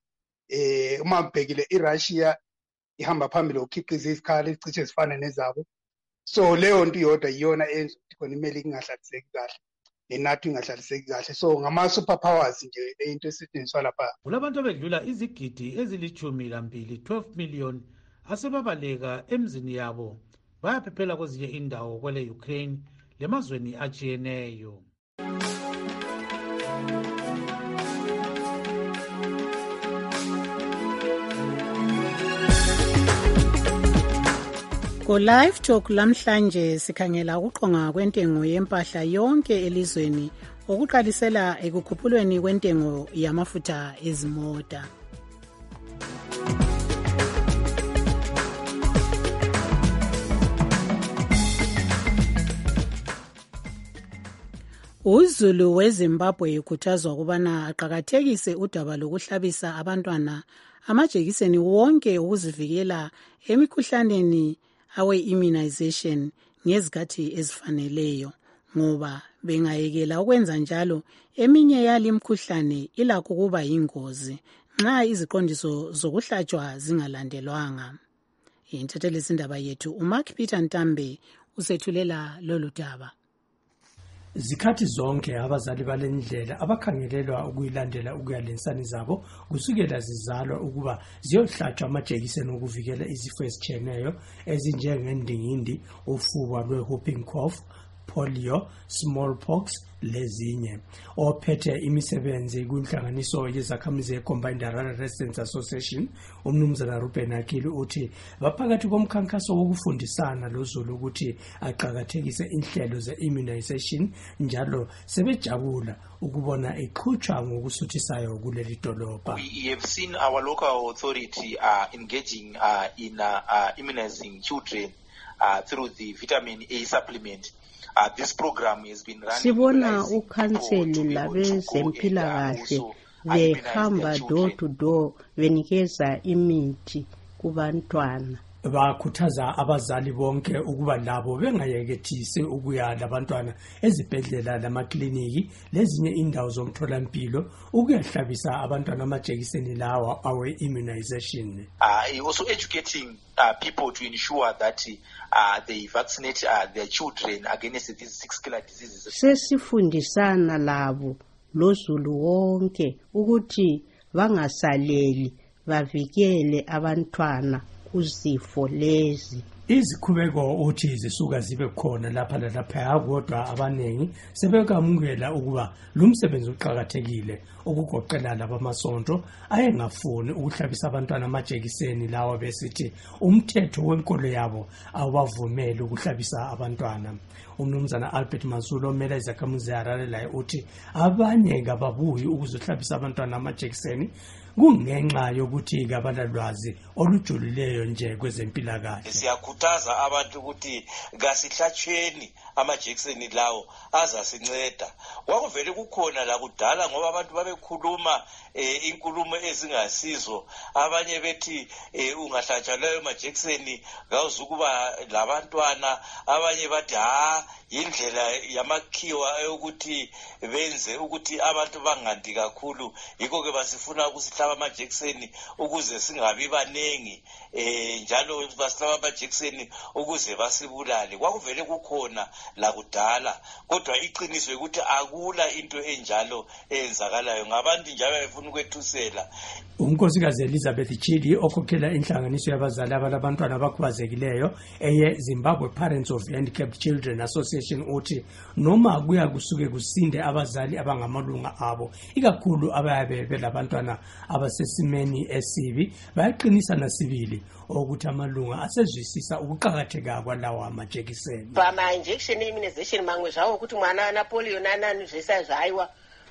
uma ubhekile iRussia ihamba phambili ukukhiqiza izikhali ezicishe zifane nezabo. So leyo nto iyodwa iyona enza ukuthi khona iMelika ingahlaliseki kahle, neNATO ingahlaliseki kahle. So ngama-superpowers nje into esetshenziswa lapha. Kulabantu abedlula izigidi ezili12 million asebabaleka emzini yabo bayaphephela kwezinye indawo kwele Ukraine lemazweni ajiyeneyo. Ku live talk lamhlanje sikhangela ukuqonga kwentengo yempahla yonke elizweni okuqalisela ekukhuphulweni kwentengo yamafutha ezimota. uZulu weZimbabwe ukhuthazwa ukubana aqhakathekise udaba lokuhlabisa abantwana amajekiseni wonke ukuzivikela emikhuhlaneni awe-immunization ngezikhathi ezifaneleyo ngoba bengayekela ukwenza njalo eminye yali mkhuhlane ilakho kuba yingozi nxa iziqondiso zokuhlatshwa zingalandelwanga. Inthethelesindaba yethu uMark Peter Ntambe usethulela lolu daba. Zikhathi zonke abazali balendlela abakhangelelwa ukuyilandela ukuyalensani zabo kusukela zizalwa ukuba ziyohlatshwa amajekiseni okuvikela izifo ezicheneyo ezinjengendingindi, ufuba lwe-whooping cough, polio, smallpox lezinye. Ophethe imisebenzi kunhlanganiso yezakhamizi ye-Combined Rural Residents Association umnumzana Ruben Akili uthi baphakathi komkhankaso wokufundisana loZulu ukuthi aqhakathekise inhlelo ze-immunization njalo sebejabula ukubona iqhutshwa ngokusuthisayo kuleli dolobha. We have seen our local authority engaging in immunizing children through the vitamin A supplement. This program has been running. Sibona ukhanseli labezempilakahle behamba door to door benikeza imithi kubantwana bakhuthaza abazali bonke ukuba labo bengayekethisi ukuya labantwana ezibhedlela lamakliniki lezinye indawo zomtholampilo ukuyahlabisa abantwana amajekiseni lawa awe-immunization. Also educating people to ensure that they vaccinate their children against these 6 killer diseases. Sesifundisana labo lozulu wonke ukuthi bangasaleli bavikele abantwana kuzifo lezi. Izikhubeko uthi zisuka zibe khona lapha lalapha kodwa abanengi sebekamukela ukuba lumsebenzi uqhakathekile ukugoqela labamasonto ayengafuni ukuhlabisa abantwana amajekiseni lawa besithi umthetho wenkolo yabo awubavumeli ukuhlabisa abantwana. Umnumzana Albert Mazulo omela izakhamuzi eHarare laye uthi abanye ngababuyi ukuzohlabisa abantwana amajekiseni kungenxa yokuthi kabalalwazi olujulileyo nje kwezempilakahle. Siyakhuthaza abantu ukuthi kasihlatshweni amajekiseni lawo azasinceda. Kwakuvele kukhona la kudala ngoba abantu babekhuluma inkulumo ezingasizo. Abanye bethi ungahlatshwa layo majekiseni ngawuzukuba labantwana. Abanye bathi yindlela yamakhiwa ukuthi benze ukuthi abantu bangandi kakhulu. Yikho ke basifuna ukusihlaba amajekiseni ukuze singabi banengi. Njalo basihlaba amajekiseni ukuze basibulale. Kwakuvele kukhona la kudala kodwa iqiniso ukuthi akula into enjalo eyenzakalayo ngabantu njalo befuna ukwethusela. Unkosikazi Elizabeth Chidi okhokhela inhlanganiso yabazali abalabantwana abakhubazekileyo eye-Zimbabwe Parents of Handicapped Children Association uthi noma kuya kusuke kusinde abazali abangamalunga abo ikakhulu abayabe belabantwana abasesimeni esibi bayaqinisa nasibili ukuthi amalunga asezwisisa ukuqhakatheka kwalawa amajekiseni. Ama-injection immunization mangwe zvawo ukuthi mwana anapolio nanani zvese zvaiwa.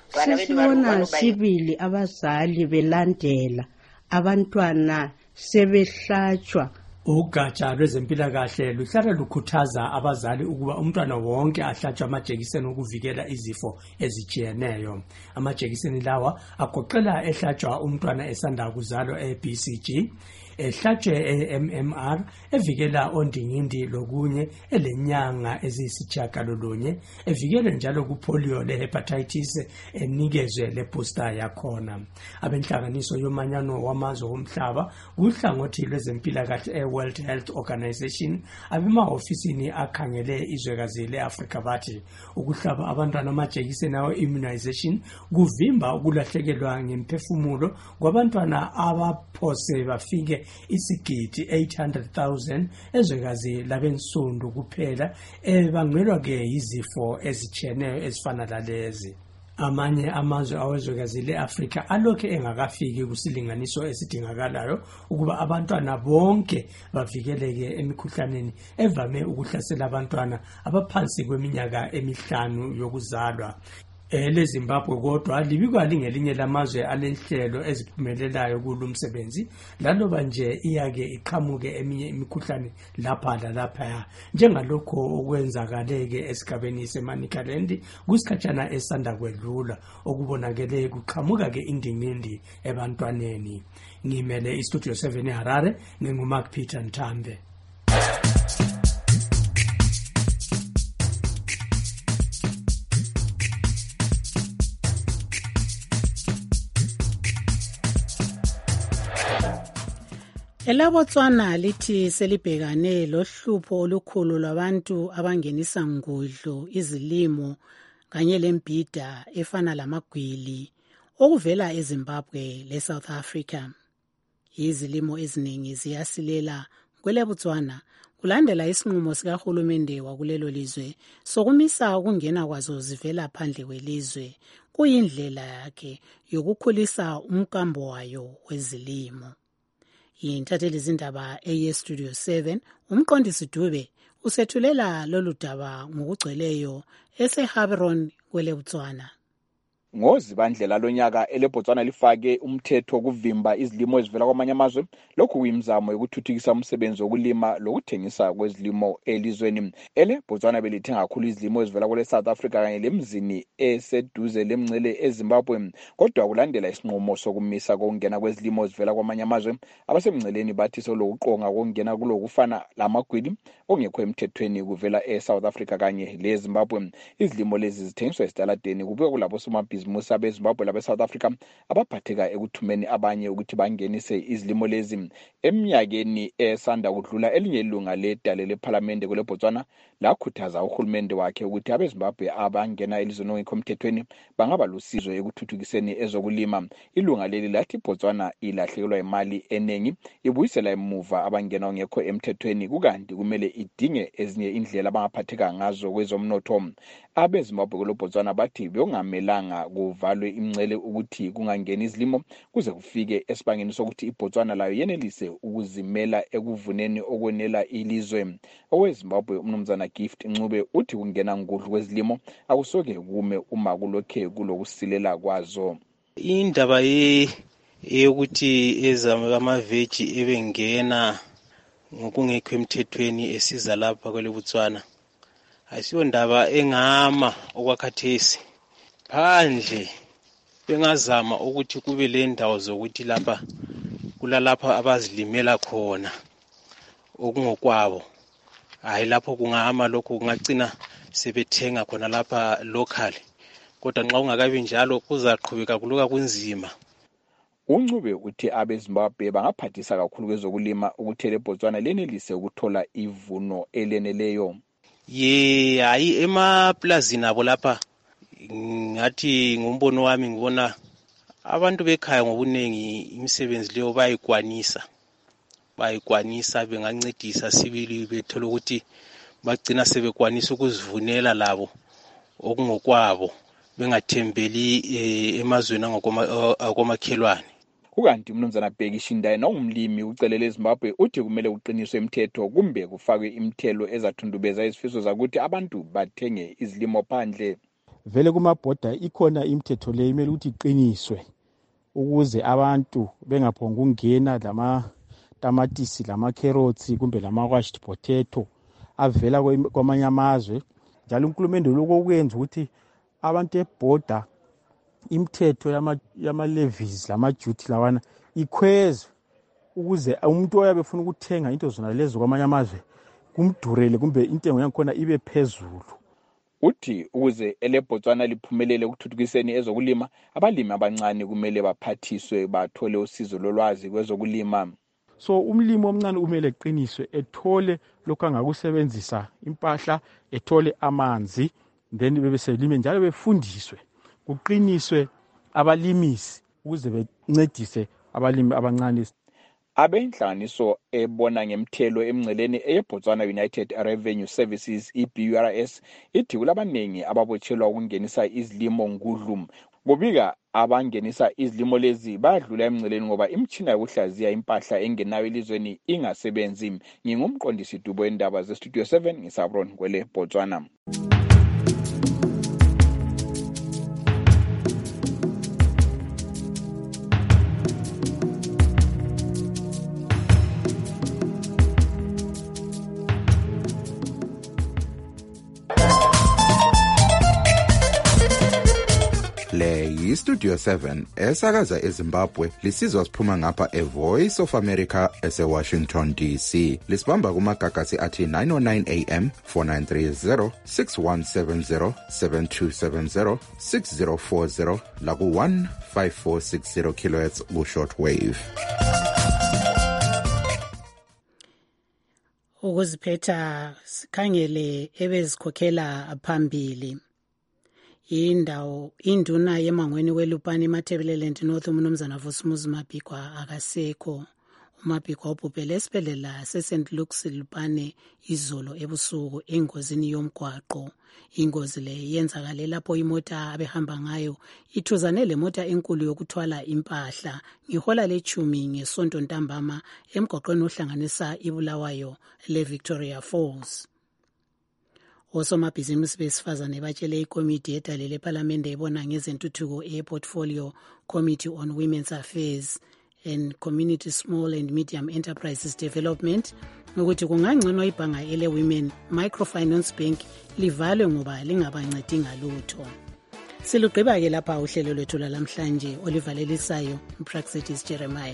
Sesibona sibili abazali belandela abantwana sebehlatshwa. Ugatsha lwezempilakahle luhlala lukhuthaza abazali ukuba umntwana wonke ahlatshwe amajekiseni okuvikela izifo ezijiyeneyo. Amajekiseni lawa agoqela ehlatshwa umntwana esanda kuzalwa e-BCG, ehlatshwe e-MMR evikela ondingindi lokunye elenyanga eziyisitshiyagalolunye, evikele njalo kupolio le-hepatitis enikezwe le-booster yakhona. Abenhlanganiso yomanyano wamazwe womhlaba kuhlangothi lwezempilakahle e-World Health Organization abemahofisini akhangele izwekazi le-Afrika bathi ukuhlaba abantwana amajekiseni awe-immunization kuvimba ukulahlekelwa ngemphefumulo kwabantwana abaphose bafike isigidi 800,000 ezwekazi labensundu kuphela ebangelwa ke izifo ezijiyeneyo ezifana lalezi. Amanye amazwe awezwekazi le-Afrika alokhe engakafiki kusilinganiso esidingakalayo ukuba abantwana bonke bavikeleke emikhuhlaneni evame ukuhlasela abantwana abaphansi kweminyaka 5 yokuzalwa. LeZimbabwe kodwa libikwa lingelinye lamazwe alenhlelo eziphumelelayo kulumsebenzi laloba nje iyake iqhamuke eminye imikhuhlane lapha lalapha njengalokho okwenzakaleke esigabeni seManicaland kusikhatshana esanda kwedlula okubonakele kuqhamuka ke indingindi ebantwaneni. Ngimele iStudio 7 eHarare nginguMark Peter Ntambe. ElaBotswana lithi selibhekane lohlupho olukhulu lwabantu abangenisa ngudlu izilimo kanye lembhida efana lamagwili okuvela eZimbabwe leSouth Africa. Izilimo eziningi ziyasilela kweleBotswana kulandela isinqumo sikahulumende wakulelo lizwe sokumisa ukungena kwazo zivela phandle kwelizwe kuyindlela yakhe yokukhulisa umkambo wayo wezilimo. Yintatheli zindaba eye-Studio 7 umqondisi Dube usethulela lolu daba ngokugcweleyo eseHaberon kweleBotswana. ngozibandlela lonyaka eleBotswana lifake umthetho wokuvimba izilimo ezivela kwamanye amazwe. Lokhu kuyimizamo yokuthuthukisa umsebenzi wokulima lokuthengisa kwezilimo elizweni. EleBotswana belithenga kakhulu izilimo ezivela kwele South Africa kanye lemzini eseduze lemngcele eZimbabwe. Kodwa kulandela isinqumo sokumisa kokungena kwezilimo ezivela kwamanye amazwe, abasemngceleni bathi solokuqonga kokungena kulokufana lamagwili ongekho emthethweni kuvela eSouth Africa kanye leZimbabwe. Izilimo lezi zithengiswa esitaladeni kube kulabo somabhizimusi abeZimbabwe labeSouth Africa abaphatheka ekuthumeni abanye ukuthi bangenise izilimo lezi. Eminyakeni esanda kudlula elinye ilunga ledale lePhalamende kweleBotswana lakhuthaza uhulumende wakhe ukuthi abeZimbabwe abangena elizweni ongekho emthethweni bangaba lusizo ekuthuthukiseni ezokulima. Ilunga leli lathi iBotswana ilahlekelwa imali eningi ibuyisela emuva abangena ongekho emthethweni, kukanti kumele idinge ezinye indlela abangaphatheka ngazo kwezomnotho. AbeZimbabwe kweleBotswana bathi bekungamelanga kuvalwe imingcele ukuthi kungangeni izilimo kuze kufike esibangeni sokuthi iBotswana layo yenelise ukuzimela ekuvuneni okwenela ilizwe. OweZimbabwe umnumzana Gift Ncube uthi kungena ngudlu kwezilimo akusoke kume uma kulokhe kulokusilela kwazo. Indaba yokuthi ezamaveji ebengena ngokungekho emthethweni esiza lapha kweleBotswana ayisiyo ndaba engama okwakhathesi. Phandle bengazama ukuthi kube le ndawo zokuthi lapha kulalapha abazilimela khona okungokwabo. Hayi lapho kungama lokho kungagcina sebethenga khona lapha local. Kodwa nxa ungakabi njalo kuzaqhubeka kuluka kunzima. Uncube uthi abeZimbabwe bangaphathisa kakhulu kwezokulima ukuthi eleBotswana lenelise ukuthola ivuno eleneleyo. Hayi emaplazini abo lapha ngathi ngombono wami ngibona abantu bekhaya ngobunengi imisebenzi leyo bayikwanisa bengancedisa sibili bethola ukuthi bagcina sebekwanisa ukuzivunela labo okungokwabo bengathembeli emazweni akomakhelwane. Kukanti umnumzana Bheki Shindayi nongumlimi ucelele eZimbabwe uthi kumele kuqiniswe imithetho kumbe kufakwe imithelo ezathundubeza izifiso zakuthi abantu bathenge izilimo phandle. Vele kumabhoda ikhona imithetho le imele ukuthi iqiniswe ukuze abantu bengaphonga ukungena lama-tamatisi lama-carrots kumbe lama-washed potato avela kwamanye amazwe. Njalo uNkulunkulu lokho ukwenza ukuthi abantu ebhoda imithetho yama-levies lama-duty lawana ikhwezwe ukuze umuntu oyabe efuna ukuthenga into zona lezo kwamanye amazwe kumdurele kumbe intengo yakhona ibe phezulu. Uthi ukuze eleBotswana liphumelele ukuthuthukiseni ezokulima, abalimi abancane kumele baphathiswe bathole usizo lolwazi kwezokulima. So umlimi omncane umele eqiniswe ethole lokho angakusebenzisa impahla, ethole amanzi, then bebeselime njalo befundiswe kuqiniswe abalimisi ukuze bencedise abalimi abancane. Abenhlanganiso ebona ngemthelo emngceleni eyeBotswana United Revenue Services EBURS ithi kulabaningi ababotshelwa ukungenisa izilimo ngudlu. Kubika abangenisa izilimo lezi badlula emngceleni ngoba imtshina yokuhlaziya impahla engenayo elizweni ingasebenzi. Ngingumqondisi Dubo endaba zeStudio 7 ngisabron kweleBotswana. Le yiStudio 7 esakaza eZimbabwe lisizwa siphuma ngapha eVoice of America eseWashington DC. Lisibamba kumagagasi athi 909 AM 4930 6170 7270 6040 laku 15460 kHz ku shortwave. Ukuziphetha sikhangele ebezikhokhela phambili. Induna yemangweni weLupane eMatabeleland North umnumzana Vusumuzi Mabhikwa akasekho. uMabhikwa ubhubhele esibhedlela seSt Luke's Lupane izolo ebusuku engozini yomgwaqo. Ingozi le yenzakale lapho imota abehamba ngayo ithuzane lemota enkulu yokuthwala impahla ngehola lechumi ngesonto ntambama emgwaqweni ohlanganisa iBulawayo leVictoria Falls. Osomabhizimusi besifazane batshele ikomiti edalele ePhalamende ebona ngezentuthuko e-Portfolio Committee on Women's Affairs and Community Small and Medium Enterprises Development ukuthi kungangcono ibhanga ele-Women Microfinance Bank livalwe ngoba lingabancedi ngalutho. Silugqiba-ke lapha uhlelo lwethu lwalamhlanje olivalelisayo uPraxitis Jeremiah.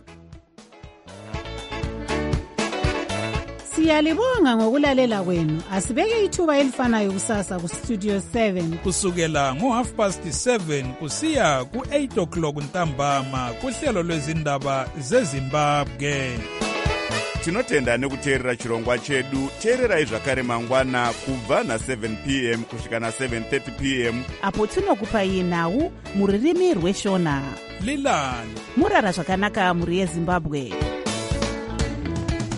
Siyalibonga ngokulalela kwenu. Asibeke ithuba elifanayo kusasa kuStudio 7 kusukela ngo7:30 kusiya ku8:00 ntambama kuhlelo lwezindaba zeZimbabwe. Tinotenda nekuteerera chirongwa chedu. Teererai zvakare mangwana kubva na7 p.m. kusvika na7:30 p.m. apo tinokupai nhau muririmi rweshona. Lilani murara zvakanaka muri yeZimbabwe.